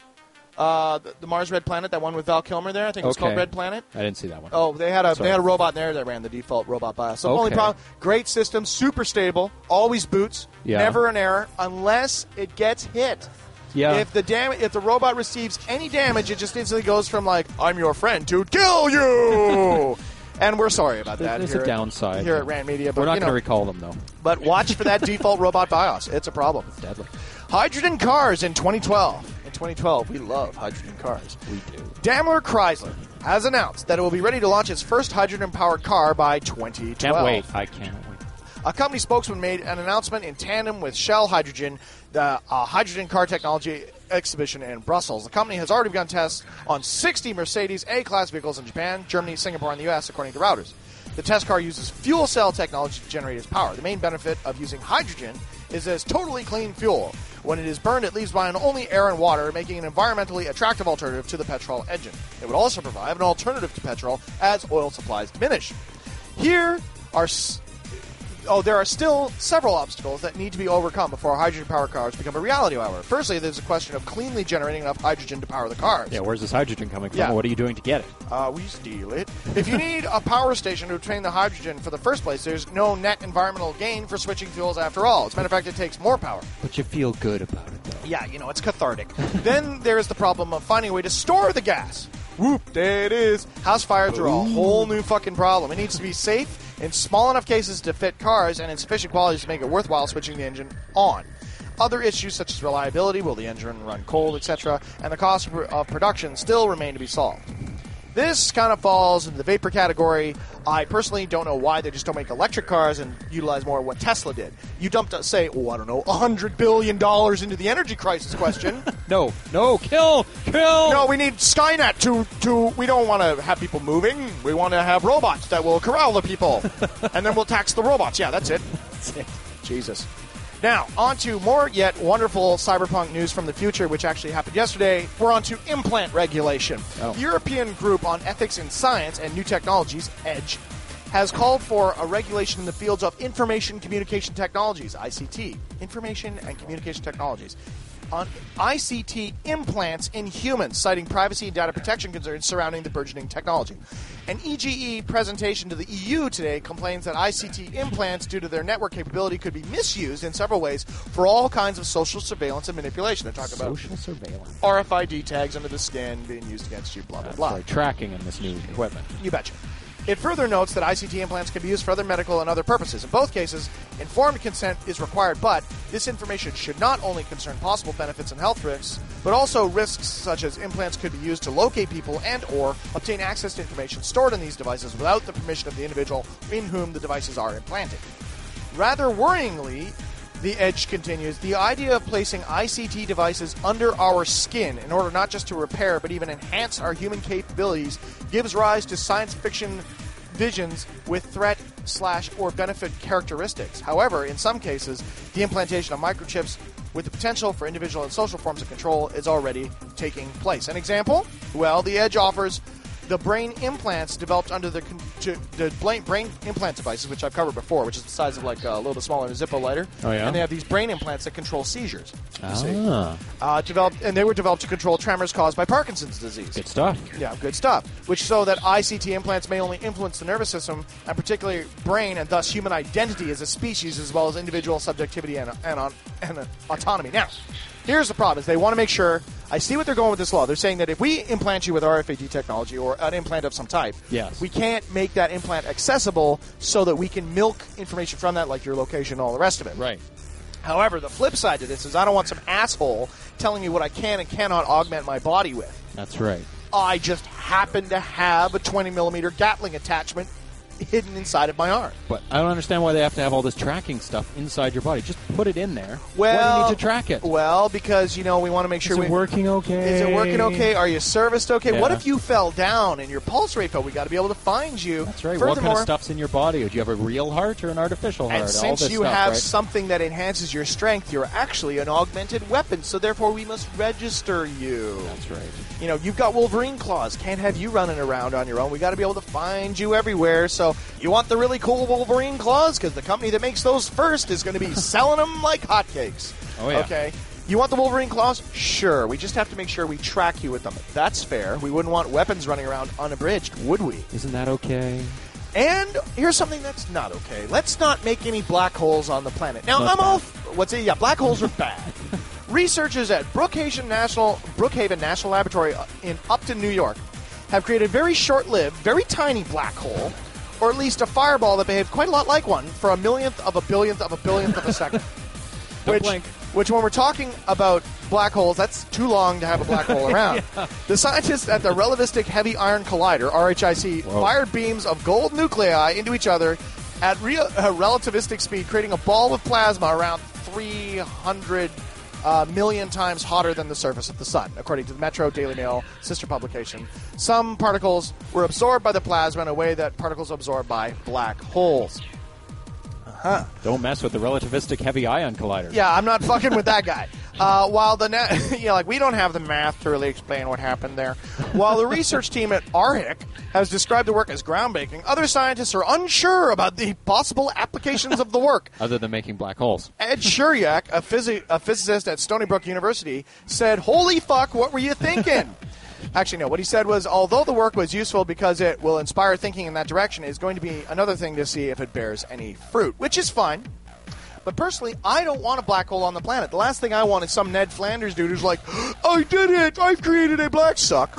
The Mars Red Planet, that one with Val Kilmer there, I think it was called Red Planet. I didn't see that one. Oh, they had a robot there that ran the default robot BIOS. So the only problem, great system, super stable, always boots, never an error, unless it gets hit. Yeah. If the robot receives any damage, it just instantly goes from I'm your friend to kill you. And we're sorry about that. There's a downside here at Rant Media. But we're not going to recall them, though. But watch for that default robot BIOS. It's a problem. It's deadly. Hydrogen cars in 2012. In 2012, we love hydrogen cars. We do. Daimler Chrysler has announced that it will be ready to launch its first hydrogen-powered car by 2012. Can't wait. I can't wait. A company spokesman made an announcement in tandem with Shell Hydrogen, the hydrogen car technology exhibition in Brussels. The company has already begun tests on 60 Mercedes A-Class vehicles in Japan, Germany, Singapore, and the U.S., according to Reuters. The test car uses fuel cell technology to generate its power. The main benefit of using hydrogen is that it's totally clean fuel. When it is burned, it leaves behind only air and water, making an environmentally attractive alternative to the petrol engine. It would also provide an alternative to petrol as oil supplies diminish. There are still several obstacles that need to be overcome before hydrogen-powered cars become a reality, however. Firstly, there's a question of cleanly generating enough hydrogen to power the cars. Yeah, where's this hydrogen coming from? Yeah. What are you doing to get it? We steal it. If you need a power station to obtain the hydrogen for the first place, there's no net environmental gain for switching fuels after all. As a matter of fact, it takes more power. But you feel good about it, though. Yeah, it's cathartic. Then there is the problem of finding a way to store the gas. Whoop, there it is. House fires are a whole new fucking problem. It needs to be safe in small enough cases to fit cars and in sufficient quantities to make it worthwhile switching the engine on. Other issues such as reliability, will the engine run cold, etc., and the cost of production still remain to be solved. This kind of falls into the vapor category. I personally don't know why they just don't make electric cars and utilize more of what Tesla did. You dumped, say, $100 billion into the energy crisis question. No, kill! No, we need Skynet to we don't want to have people moving. We want to have robots that will corral the people. And then we'll tax the robots. Yeah, that's it. Jesus. Now, on to more yet wonderful cyberpunk news from the future, which actually happened yesterday. We're on to implant regulation. Oh. The European Group on Ethics in Science and New Technologies, EDGE, has called for a regulation in the fields of information communication technologies, ICT, information and communication technologies, on ICT implants in humans, citing privacy and data protection concerns surrounding the burgeoning technology. An EGE presentation to the EU today complains that ICT implants, due to their network capability, could be misused in several ways for all kinds of social surveillance and manipulation. They're talking about social surveillance, RFID tags under the skin being used against you, blah, blah, blah. Right, tracking in this new equipment. You betcha. It further notes that ICT implants can be used for other medical and other purposes. In both cases, informed consent is required, but this information should not only concern possible benefits and health risks, but also risks such as implants could be used to locate people and or obtain access to information stored in these devices without the permission of the individual in whom the devices are implanted. Rather worryingly, the EDGE continues, the idea of placing ICT devices under our skin in order not just to repair but even enhance our human capabilities gives rise to science fiction visions with threat/or benefit characteristics. However, in some cases, the implantation of microchips with the potential for individual and social forms of control is already taking place. An example? Well, the EDGE offers the brain implants developed under the brain implant devices, which I've covered before, which is the size of like a little bit smaller than a Zippo lighter. Oh, yeah? And they have these brain implants that control seizures. Ah. They were developed to control tremors caused by Parkinson's disease. Good stuff. Yeah, good stuff. Which so that ICT implants may only influence the nervous system, and particularly brain, and thus human identity as a species, as well as individual subjectivity and autonomy. Now, here's the problem: is they want to make sure. I see what they're going with this law. They're saying that if we implant you with RFID technology or an implant of some type, yes, we can't make that implant accessible so that we can milk information from that, like your location and all the rest of it. Right. However, the flip side to this is I don't want some asshole telling me what I can and cannot augment my body with. That's right. I just happen to have a 20-millimeter Gatling attachment hidden inside of my arm. But I don't understand why they have to have all this tracking stuff inside your body. Just put it in there. Well, why do you need to track it? Well, because, we want to make sure Is it working okay? Is it working okay? Are you serviced okay? Yeah. What if you fell down and your pulse rate fell? We got to be able to find you. That's right. What kind of stuff's in your body? Do you have a real heart or an artificial heart? And since you have something that enhances your strength, you're actually an augmented weapon, so therefore we must register you. That's right. You've got Wolverine claws. Can't have you running around on your own. We got to be able to find you everywhere. So you want the really cool Wolverine claws? Because the company that makes those first is going to be selling them like hotcakes. Oh, yeah. Okay. You want the Wolverine claws? Sure. We just have to make sure we track you with them. That's fair. We wouldn't want weapons running around unabridged, would we? Isn't that okay? And here's something that's not okay. Let's not make any black holes on the planet. Now, black holes are bad. Researchers at Brookhaven National Laboratory in Upton, New York, have created a very short-lived, very tiny black hole, or at least a fireball that behaved quite a lot like one, for a millionth of a billionth of a billionth of a second. Don't blink. Which, when we're talking about black holes, that's too long to have a black hole around. Yeah. The scientists at the Relativistic Heavy Iron Collider, RHIC, fired beams of gold nuclei into each other at relativistic speed, creating a ball of plasma around 300 million times hotter than the surface of the sun, according to the Metro Daily Mail sister publication. Some particles were absorbed by the plasma in a way that particles are absorbed by black holes. Don't mess with the Relativistic Heavy Ion Collider. Yeah, I'm not fucking with that guy. While we don't have the math to really explain what happened there. While the research team at ARHIC has described the work as groundbreaking, other scientists are unsure about the possible applications of the work. Other than making black holes. Ed Shuryak, a physicist at Stony Brook University, said, "Holy fuck, what were you thinking?" Actually, no. What he said was, although the work was useful because it will inspire thinking in that direction, it's going to be another thing to see if it bears any fruit, which is fine. But personally, I don't want a black hole on the planet. The last thing I want is some Ned Flanders dude who's like, I did it! I've created a black suck.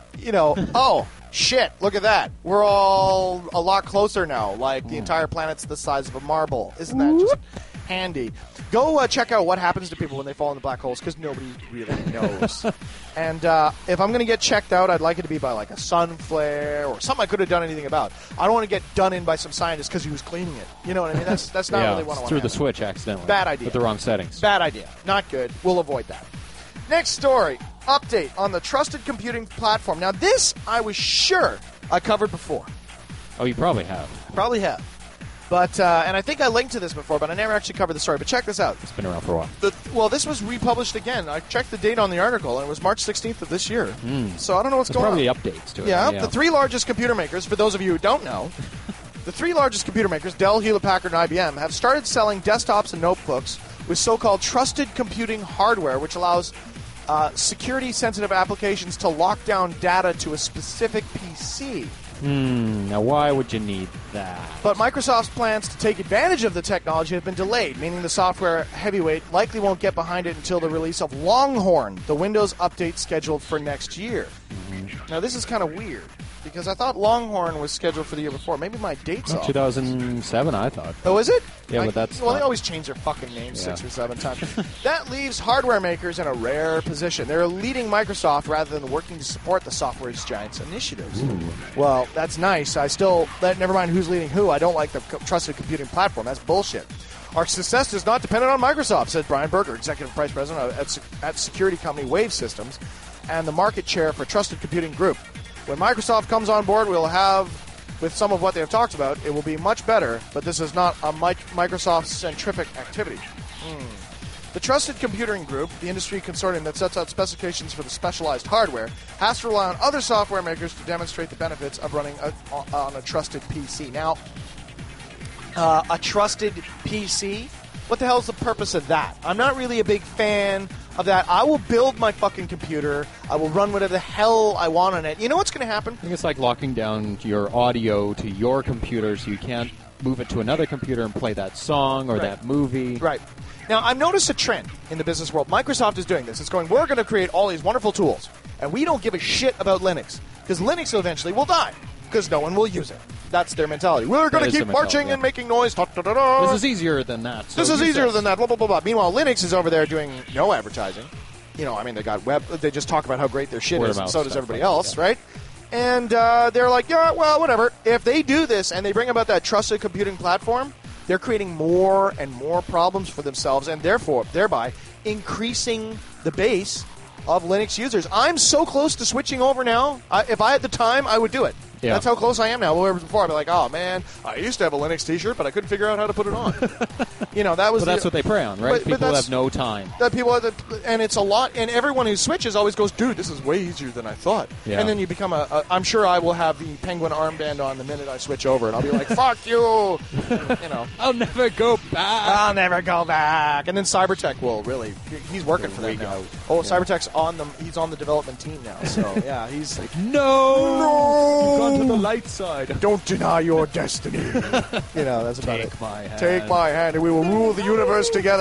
Oh, shit, look at that. We're all a lot closer now. Like, the entire planet's the size of a marble. Isn't that just handy? Go check out what happens to people when they fall into black holes, because nobody really knows. And if I'm going to get checked out, I'd like it to be by like a sun flare or something I could have done anything about. I don't want to get done in by some scientist because he was cleaning it. You know what I mean? That's not really what I want. Through the switch accidentally. Bad idea. With the wrong settings. Bad idea. Not good. We'll avoid that. Next story. Update on the trusted computing platform. Now this I was sure I covered before. Oh, you probably have. Probably have. But, and I think I linked to this before, but I never actually covered the story. But check this out. It's been around for a while. Well, this was republished again. I checked the date on the article, and it was March 16th of this year. So I don't know what's going on. There's probably updates to it. Yeah, the three largest computer makers, for those of you who don't know, the three largest computer makers, Dell, Hewlett-Packard, and IBM, have started selling desktops and notebooks with so-called trusted computing hardware, which allows security-sensitive applications to lock down data to a specific PC. Now why would you need that? But Microsoft's plans to take advantage of the technology have been delayed, meaning the software heavyweight likely won't get behind it until the release of Longhorn, the Windows update scheduled for next year. Now this is kind of weird, because I thought Longhorn was scheduled for the year before. Maybe my date's off. 2007, I thought. Oh, is it? Yeah, but that's... Well, they always change their fucking names 6 or 7 times. That leaves hardware makers in a rare position. They're leading Microsoft rather than working to support the software giants' initiatives. Well, that's nice. Never mind who's leading who. I don't like the trusted computing platform. That's bullshit. Our success is not dependent on Microsoft, said Brian Berger, Executive Vice President at security company Wave Systems and the market chair for Trusted Computing Group. When Microsoft comes on board, we'll have, with some of what they have talked about, it will be much better, but this is not a Microsoft-centric activity. The Trusted Computing Group, the industry consortium that sets out specifications for the specialized hardware, has to rely on other software makers to demonstrate the benefits of running on a trusted PC. Now, a trusted PC? What the hell is the purpose of that? I'm not really a big fan of that. I will build my fucking computer. I will run whatever the hell I want on it. You know what's going to happen? I think it's like locking down your audio to your computer so you can't move it to another computer and play that song or that movie. Right. Now, I've noticed a trend in the business world. Microsoft is doing this. It's going, we're going to create all these wonderful tools, and we don't give a shit about Linux, because Linux eventually will die, because no one will use it. That's their mentality. We're going to keep marching and making noise. This is easier than that. So this is easier than that. Blah, blah, blah, blah. Meanwhile, Linux is over there doing no advertising. They got web. They just talk about how great their shit is, and so does everybody else, right? And they're like, yeah, well, whatever. If they do this and they bring about that trusted computing platform, they're creating more and more problems for themselves, and thereby increasing the base of Linux users. I'm so close to switching over now. If I had the time, I would do it. Yeah. That's how close I am now. Whereas before, I'd be like, oh, man, I used to have a Linux T-shirt, but I couldn't figure out how to put it on. That was. But that's what they prey on, right? People have no time. And it's a lot. And everyone who switches always goes, dude, this is way easier than I thought. Yeah. And then you become I'm sure I will have the penguin armband on the minute I switch over, and I'll be like, fuck you. I'll never go back. And then Cybertech will really. He's working for them now. Oh, yeah. Cybertech's he's on the development team now. So yeah, he's like, no. To the light side. Don't deny your destiny. That's about it. Take my hand. Take my hand, and we will rule the universe together.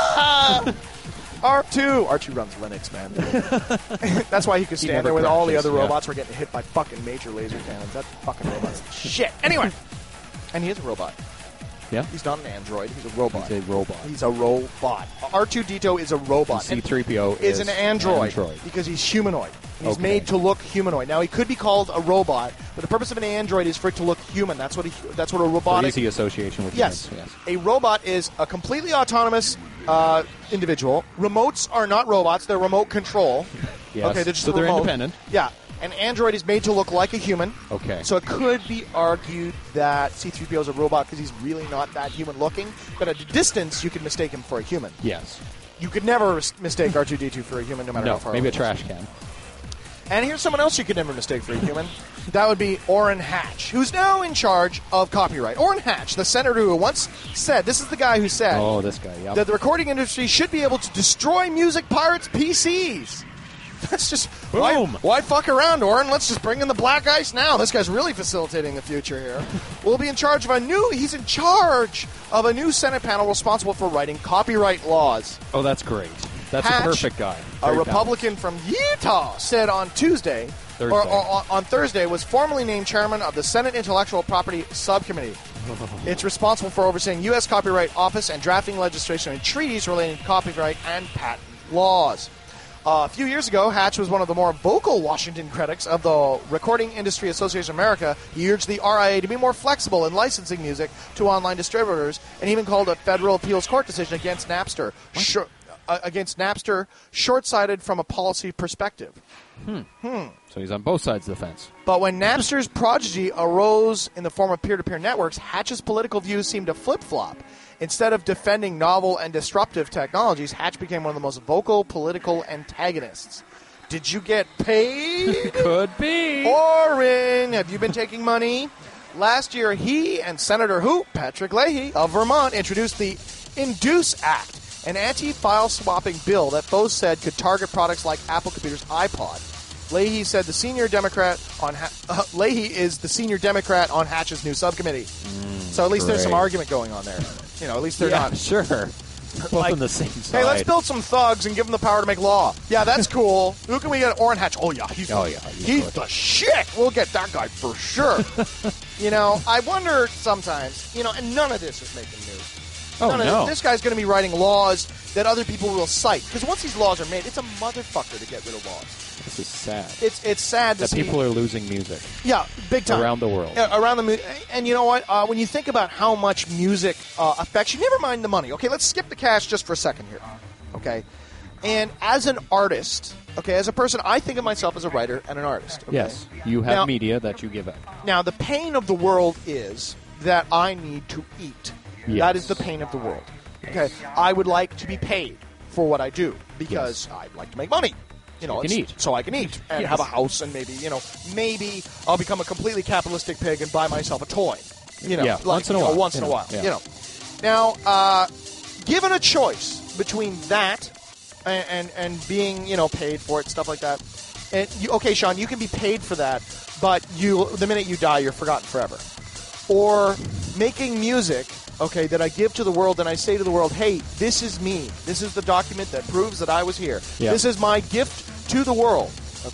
R2 runs Linux, man. That's why he could stand there with all the other robots were getting hit by fucking major laser cannons. That fucking robot's shit. Anyway, and he is a robot. Yeah. He's not an android. He's a robot. He's a robot. He's a robot. R2-D2 is a robot. And C-3PO is an android because he's humanoid. And he's made to look humanoid. Now, he could be called a robot, but the purpose of an android is for it to look human. That's what a robotic... So easy association with humans. Yes. A robot is a completely autonomous individual. Remotes are not robots. They're remote control. Yes. Okay, they're just so they're remote. independent. Yeah. An android is made to look like a human. Okay. So it could be argued that C-3PO is a robot because he's really not that human-looking. But at a distance, you could mistake him for a human. Yes. You could never mistake R2-D2 for a human, no matter how far maybe away. a trash can. And here's someone else you could never mistake for a human. That would be Orrin Hatch, who's now in charge of copyright. Orrin Hatch, the senator who once said, this is the guy who said, this guy, yep, that the recording industry should be able to destroy music pirates' PCs. That's just, boom. Why fuck around, Orrin? Let's just bring in the black ice now. This guy's really facilitating the future here. He's in charge of a new Senate panel responsible for writing copyright laws. Oh, that's great. That's Hatch, a perfect guy. A Republican from Utah, said on Thursday, was formally named chairman of the Senate Intellectual Property Subcommittee. It's responsible for overseeing U.S. Copyright Office and drafting legislation and treaties relating to copyright and patent laws. A few years ago, Hatch was one of the more vocal Washington critics of the Recording Industry Association of America. He urged the RIA to be more flexible in licensing music to online distributors, and even called a federal appeals court decision against Napster short-sighted from a policy perspective. So he's on both sides of the fence. But when Napster's progeny arose in the form of peer-to-peer networks, Hatch's political views seemed to flip-flop. Instead of defending novel and disruptive technologies, Hatch became one of the most vocal political antagonists. Did you get paid? Could be. Orrin, have you been taking money? Last year, he and Senator Patrick Leahy of Vermont introduced the Induce Act, an anti-file swapping bill that both said could target products like Apple Computer's iPod. Leahy is the senior Democrat on Hatch's new subcommittee. So at least there's some argument going on there. At least they're not. Sure. Both on the same side. Hey, let's build some thugs and give them the power to make law. Yeah, that's cool. Who can we get? Orrin Hatch. Oh, yeah. He's the shit. We'll get that guy for sure. I wonder sometimes, and none of this is making news. This guy's going to be writing laws that other people will cite. Because once these laws are made, it's a motherfucker to get rid of laws. This is sad. It's sad that people are losing music. Yeah, big time. Around the world. Yeah, around the and you know what? When you think about how much music affects you, never mind the money. Okay, let's skip the cash just for a second here. Okay? And as an artist, as a person, I think of myself as a writer and an artist. Okay? Yes, you have media that you give out. Now, the pain of the world is that I need to eat. Yes. That is the pain of the world. Okay, I would like to be paid for what I do because I'd like to make money. So I can eat and have a house and maybe I'll become a completely capitalistic pig and buy myself a toy. Once in a while. Once in a while. Now, given a choice between that and being paid for it, stuff like that. And Sean, you can be paid for that, but the minute you die, you're forgotten forever. Or making music. That I give to the world and I say to the world, hey, this is me. This is the document that proves that I was here. Yeah. This is my gift to the world.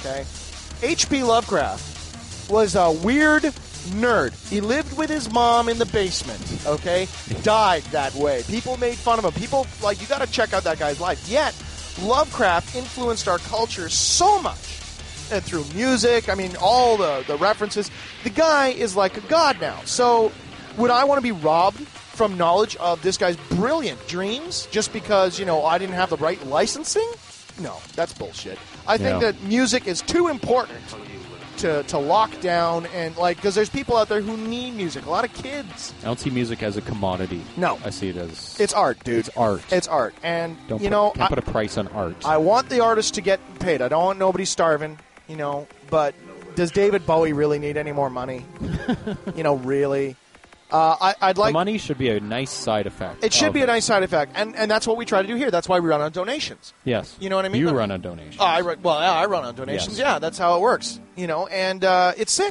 H.P. Lovecraft was a weird nerd. He lived with his mom in the basement. Died that way. People made fun of him. People, you got to check out that guy's life. Yet, Lovecraft influenced our culture so much. And through music, all the references. The guy is like a god now. So, would I want to be robbed from knowledge of this guy's brilliant dreams just because, I didn't have the right licensing? No, that's bullshit. I think that music is too important to lock down and, because there's people out there who need music. A lot of kids. I don't see music as a commodity. No. I see it as... It's art, dude. It's art. It's art. And, can't put a price on art. I want the artist to get paid. I don't want nobody starving, but does David Bowie really need any more money? Really? I'd like... The money should be a nice side effect. It should be a nice side effect, and that's what we try to do here. That's why we run on donations. Yes. You know what I mean? You run on donations. I run on donations. Yes. Yeah, that's how it works. And it's sick.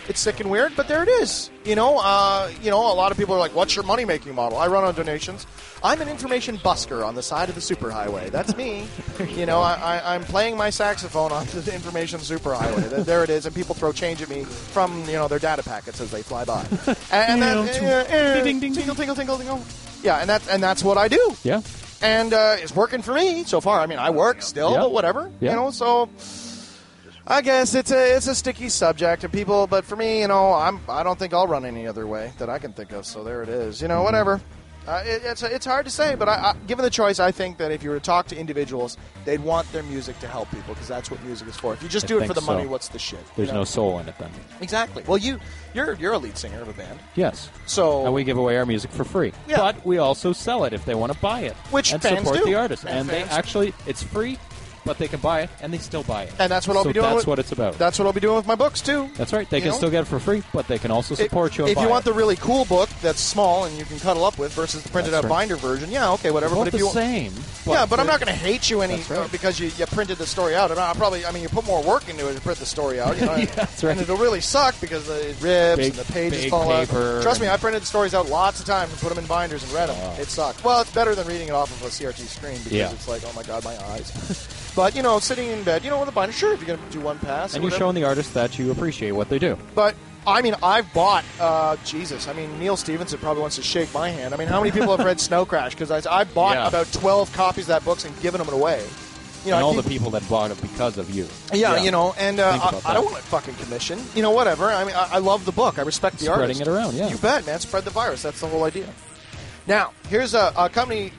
It's sick and weird, but there it is. A lot of people are like, "What's your money-making model?" I run on donations. I'm an information busker on the side of the superhighway. That's me. I'm playing my saxophone on the information superhighway. There it is, and people throw change at me from their data packets as they fly by. And tingle, tingle, tingle, tingle. Yeah, and that's what I do. Yeah. And it's working for me so far. I mean, I work still, but whatever. Yeah. So I guess it's a sticky subject, and people. But for me, I don't think I'll run any other way that I can think of. So there it is. Whatever. It's hard to say, but given the choice, I think that if you were to talk to individuals, they'd want their music to help people because that's what music is for. If you just do it for the money, what's the shit? There's no soul in it then. Exactly. Well, you're a lead singer of a band. Yes. So and we give away our music for free. Yeah. But we also sell it if they want to buy it. Which and fans support do. the artist. And fans. they actually, it's free, but they can buy it, and they still buy it. And that's what I'll be doing. That's what it's about. That's what I'll be doing with my books, too. That's right. They can still get it for free, but they can also support you and If buy you want it. the really cool book that's small and you can cuddle up with versus the printed out binder version, okay, whatever. They're But both if you the same. but I'm not going to hate you right. because you printed the story out. You put more work into it to print the story out. That's right. And it'll really suck because the ribs and the pages fall paper out. Trust me, I printed the stories out lots of times and put them in binders and read them. It sucked. Well, it's better than reading it off of a CRT screen because it's like, oh my god, my eyes. But, sitting in bed, with a binder, sure, if you're going to do one pass. And you're showing the artist that you appreciate what they do. But, I've bought, Neil Stevenson probably wants to shake my hand. How many people have read Snow Crash? Because I bought about 12 copies of that book and given them away. And all the people that bought it because of you. Yeah. And I don't want it fucking commission. Whatever. I love the book. I respect the artist. Spreading it around, yeah. You bet, man. Spread the virus. That's the whole idea. Now, here's a country,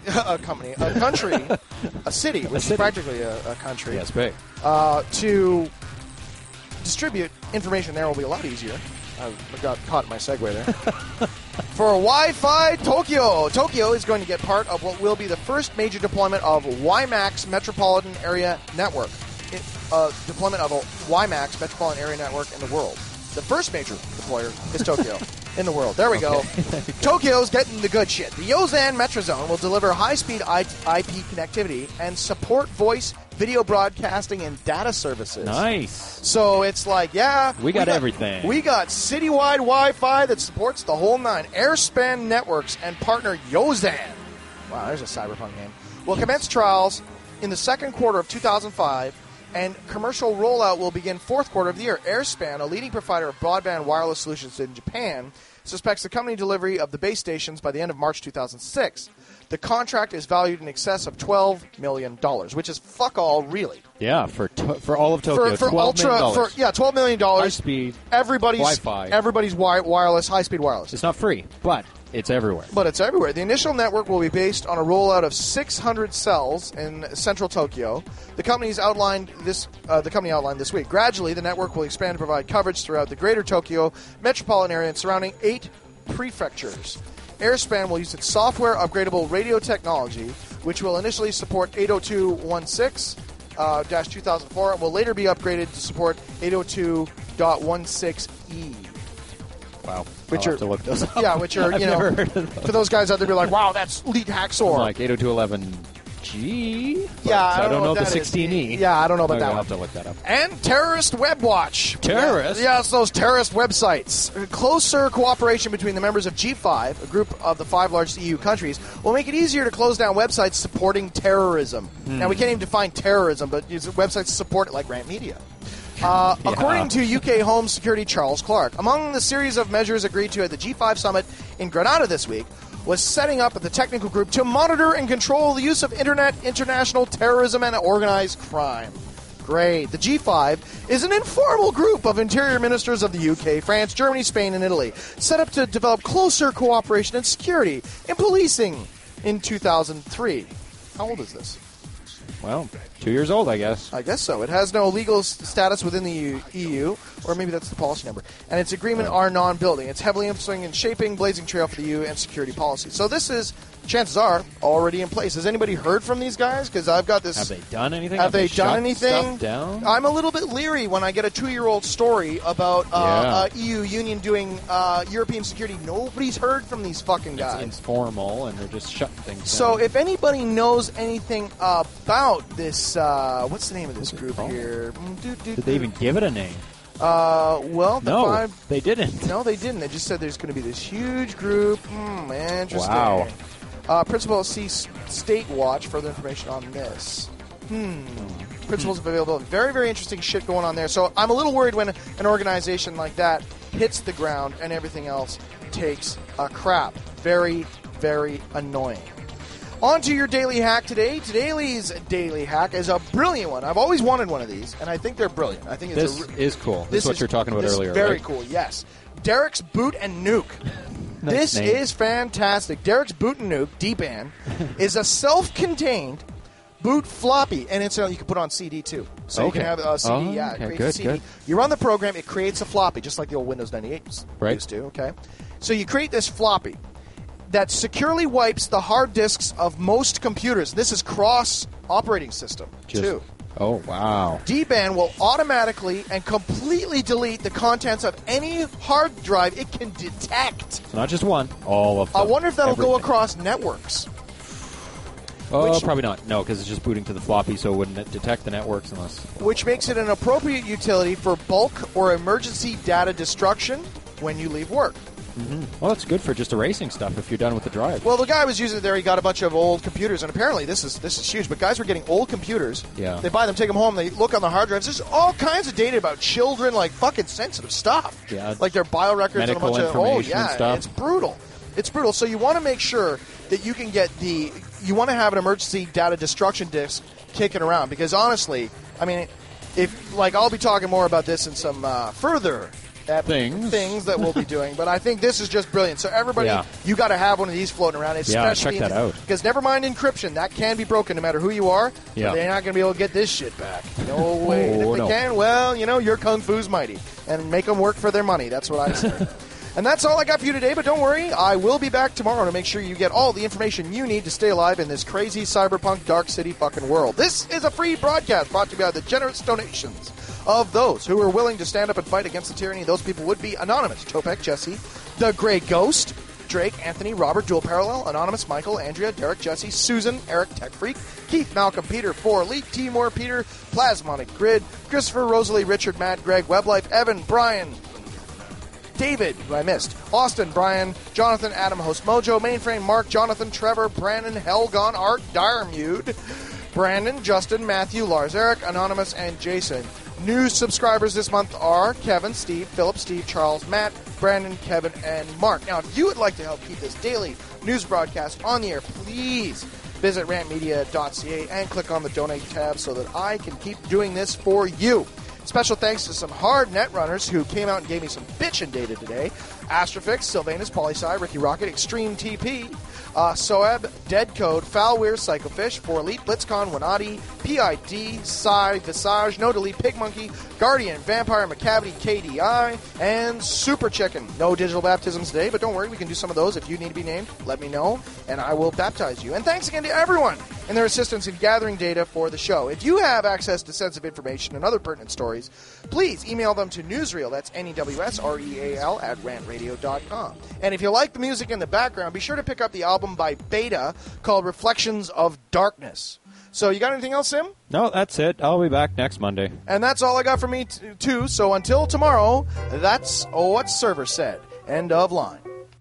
a city, which is practically a country. Yes, big. To distribute information there will be a lot easier. I got caught in my segue there. For Wi-Fi Tokyo. Tokyo is going to get part of what will be the first major deployment of WiMAX Metropolitan Area Network. Deployment of a WiMAX Metropolitan Area Network in the world. The first major deployer is Tokyo in the world. There we go. Tokyo's getting the good shit. The Yozan Metrozone will deliver high-speed IP connectivity and support voice, video broadcasting, and data services. Nice. So it's like, we got everything. We got citywide Wi-Fi that supports the whole nine. Airspan Networks and partner Yozan. Wow, there's a cyberpunk name. Will commence trials in the second quarter of 2005. And commercial rollout will begin fourth quarter of the year. Airspan, a leading provider of broadband wireless solutions in Japan, suspects the company delivery of the base stations by the end of March 2006. The contract is valued in excess of $12 million, which is fuck all, really. Yeah, for all of Tokyo, for $12 million. $12 million. High speed, Wi-Fi. Everybody's wireless, high-speed wireless. It's not free, but it's everywhere. But it's everywhere. The initial network will be based on a rollout of 600 cells in central Tokyo. The company outlined this week. Gradually, the network will expand to provide coverage throughout the greater Tokyo metropolitan area and surrounding 8 prefectures. Airspan will use its software upgradable radio technology, which will initially support 802.16-2004 and will later be upgraded to support 802.16e. Wow. I'll have to look those up. Yeah, which are, I've never heard of those. For those guys out there, be like, wow, that's Elite Hacksaw. Like 802.11g? Yeah, I don't know what the that is. 16e. Yeah, I don't know about that I'll one. have to look that up. And Terrorist Web Watch. Terrorist? Yeah, it's those terrorist websites. Closer cooperation between the members of G5, a group of the 5 largest EU countries, will make it easier to close down websites supporting terrorism. Now, we can't even define terrorism, but websites support it like Rant Media. According to UK Home Secretary Charles Clark, among the series of measures agreed to at the G5 summit in Granada this week was setting up the technical group to monitor and control the use of internet, international terrorism, and organized crime. Great. The G5 is an informal group of interior ministers of the UK, France, Germany, Spain, and Italy, set up to develop closer cooperation in security and policing in 2003. How old is this? Well, 2 years old, I guess. I guess so. It has no legal status within the EU, or maybe that's the policy number. And its agreement are non-building. It's heavily influencing and shaping blazing trail for the EU and security policy. So this is, chances are, already in place. Has anybody heard from these guys? Because I've got this. Have they done anything? Have they done shut anything? Stuff down? I'm a little bit leery when I get a 2-year-old story about EU Union doing European security. Nobody's heard from these fucking guys. It's informal, and they're just shutting things down. So if anybody knows anything about this, what's the name of this group here? Did they even give it a name? They didn't. No, they didn't. They just said there's going to be this huge group. Interesting. Wow. Principal see State Watch. Further information on this. Principles available. Very, very interesting shit going on there. So I'm a little worried when an organization like that hits the ground and everything else takes a crap. Very, very annoying. On to your daily hack today. Today's daily hack is a brilliant one. I've always wanted one of these, and I think they're brilliant. I think it's this is cool. This is what you're talking about earlier. Very right? cool. Yes, Derek's Boot and Nuke. Nice this name. is fantastic. Derek's Boot and Nuke D-Band is a self-contained boot floppy, and incidentally, you can put on CD too. So you can have a CD. It creates a CD. Good. You run the program, it creates a floppy, just like the old Windows 98 used to. Okay, so you create this floppy that securely wipes the hard disks of most computers. This is cross operating system too. Oh, wow. D-Band will automatically and completely delete the contents of any hard drive it can detect. So not just one, all of them. I wonder if that'll go across networks. Probably not. No, because it's just booting to the floppy, so it wouldn't detect the networks unless... Which makes it an appropriate utility for bulk or emergency data destruction when you leave work. Well, that's good for just erasing stuff if you're done with the drive. Well, the guy was using it there. He got a bunch of old computers, and apparently this is huge. But guys were getting old computers. Yeah. They buy them, take them home. They look on the hard drives. There's all kinds of data about children, like fucking sensitive stuff. Yeah. Like their biorecords and a bunch of and stuff. It's brutal. It's brutal. So you want to make sure that you can get you want to have an emergency data destruction disk kicking around, because honestly, I mean, if I'll be talking more about this in some further things that we'll be doing, but I think this is just brilliant. So everybody, you got to have one of these floating around. Check that out. Because never mind encryption, that can be broken no matter who you are. Yeah. They're not going to be able to get this shit back. No way. And if they can, well, your kung fu's mighty, and make them work for their money. That's what I say. And that's all I got for you today, but don't worry, I will be back tomorrow to make sure you get all the information you need to stay alive in this crazy cyberpunk dark city fucking world. This is a free broadcast brought to you by the generous donations of those who are willing to stand up and fight against the tyranny. Those people would be Anonymous, Topek, Jesse, The Grey Ghost, Drake, Anthony, Robert, Dual Parallel, Anonymous, Michael, Andrea, Derek, Jesse, Susan, Eric, Tech Freak, Keith, Malcolm, Peter, 4, Elite, Timor, Peter, Plasmonic Grid, Christopher, Rosalie, Richard, Matt, Greg, WebLife, Evan, Brian, David, who I missed, Austin, Brian, Jonathan, Adam, Host Mojo, Mainframe, Mark, Jonathan, Trevor, Brandon, Helgon, Art, Diremude, Brandon, Justin, Matthew, Lars, Eric, Anonymous, and Jason. New subscribers this month are Kevin, Steve, Philip, Steve, Charles, Matt, Brandon, Kevin, and Mark. Now, if you would like to help keep this daily news broadcast on the air, please visit rantmedia.ca and click on the donate tab so that I can keep doing this for you. Special thanks to some hard net runners who came out and gave me some bitchin' data today. Astrofix, Sylvanus, Polysci, Ricky Rocket, Extreme TP, Soeb, Dead Code, Foulweir, Psychofish, 4 Elite, Blitzcon, Wanati, PID, Psy, Visage, No Delete, Pig Monkey, Guardian, Vampire, Macavity, KDI, and Super Chicken. No digital baptisms today, but don't worry, we can do some of those. If you need to be named, let me know, and I will baptize you. And thanks again to everyone and their assistance in gathering data for the show. If you have access to sensitive information and other pertinent stories, please email them to newsreel, that's NEWSREAL, at rantradio.com. And if you like the music in the background, be sure to pick up the album by Beta called Reflections of Darkness. So you got anything else, Sim? No, that's it. I'll be back next Monday. And that's all I got for me, too. So until tomorrow, that's what Server said. End of line.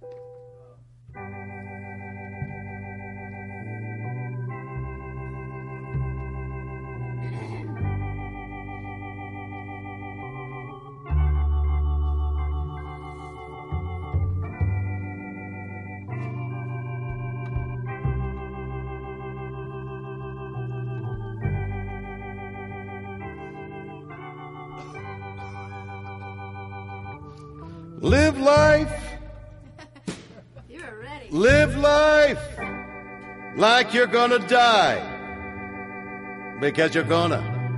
Live life. You're ready. Live life like you're gonna die. Because you're gonna.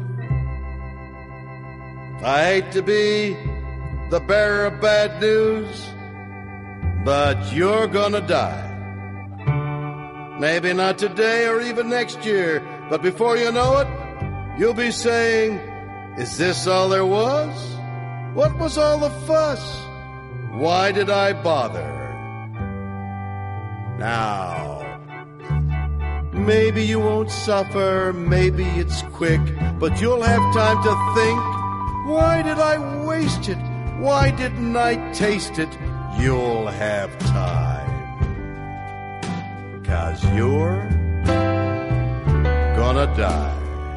I hate to be the bearer of bad news, but you're gonna die. Maybe not today or even next year, but before you know it, you'll be saying, is this all there was? What was all the fuss? Why did I bother? Now, maybe you won't suffer, maybe it's quick, but you'll have time to think Why did I waste it? Why didn't I taste it? You'll have time. 'Cause you're gonna die.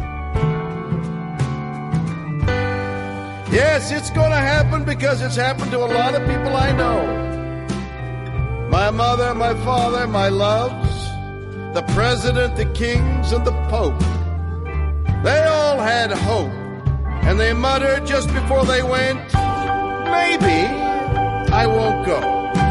Yes, it's gonna happen because it's happened to a lot of people I know. My mother, my father, my loves, the president, the kings, and the pope. They all had hope, and they muttered just before they went, maybe I won't go.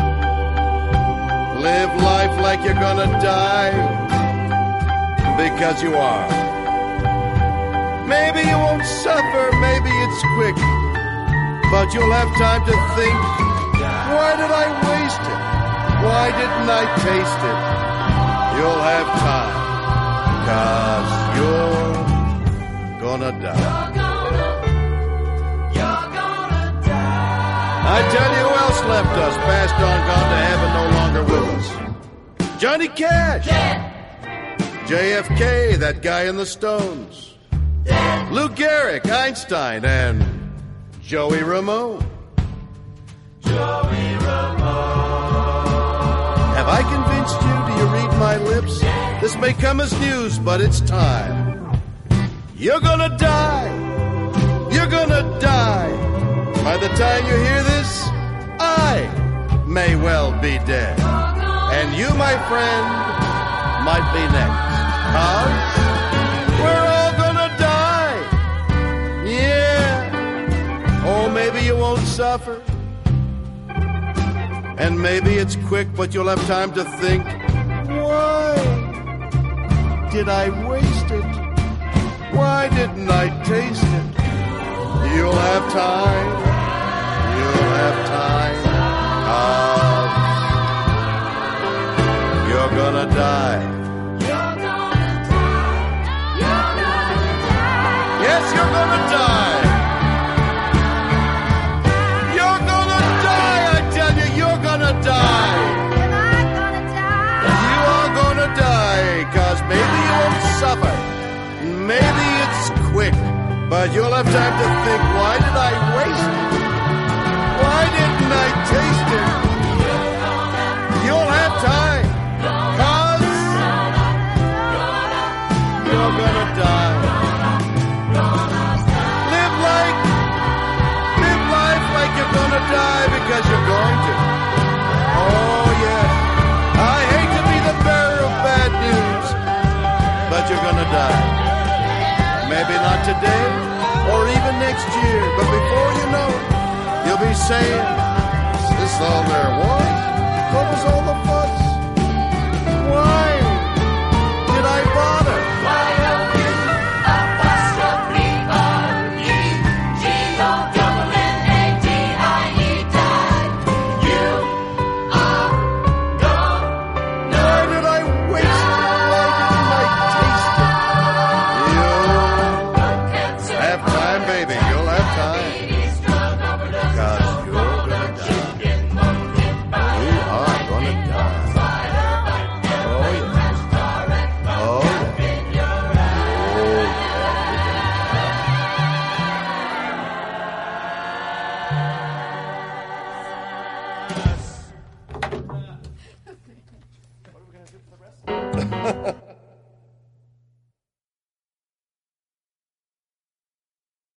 Live life like you're gonna die, because you are. Maybe you won't suffer, maybe it's quick, but you'll have time to think, why did I waste it? Why didn't I taste it? You'll have time, 'cause you're gonna die. I tell you who else left us, passed on, gone to heaven, no longer with us. Johnny Cash. Dead. JFK, that guy in the Stones. Dead. Lou Gehrig, Einstein, and Joey Ramone. Joey Ramone. Have I convinced you? Do you read my lips? This may come as news, but it's time. You're gonna die. You're gonna die. By the time you hear this, I may well be dead. And you, my friend, might be next. Huh? We're all gonna die. Yeah. Oh, maybe you won't suffer. And maybe it's quick, but you'll have time to think, why did I waste it? Why didn't I taste it? You'll have time. You'll have time. You're gonna die. You're gonna die. You're gonna die. Yes, you're gonna die. You're gonna die. I tell you, you're gonna die. Am I gonna die? You are gonna die, 'cause maybe you won't suffer. Maybe it's quick, but you'll have time to think, why did I waste it? Why didn't I taste it? You'll have time, 'cause you're gonna die. Live life like you're gonna die, because you're going to. Oh yeah, I hate to be the bearer of bad news, but you're gonna die. Maybe not today, or even next year, but before you know it, you'll be saying, is this all there was? What was all the fuss? Why did I bother? Why did I waste it? Why didn't I taste it? You'll have time, baby. You'll have time. 'Cause you're gonna die. You are gonna die. Oh yeah. Oh yeah. Oh yeah.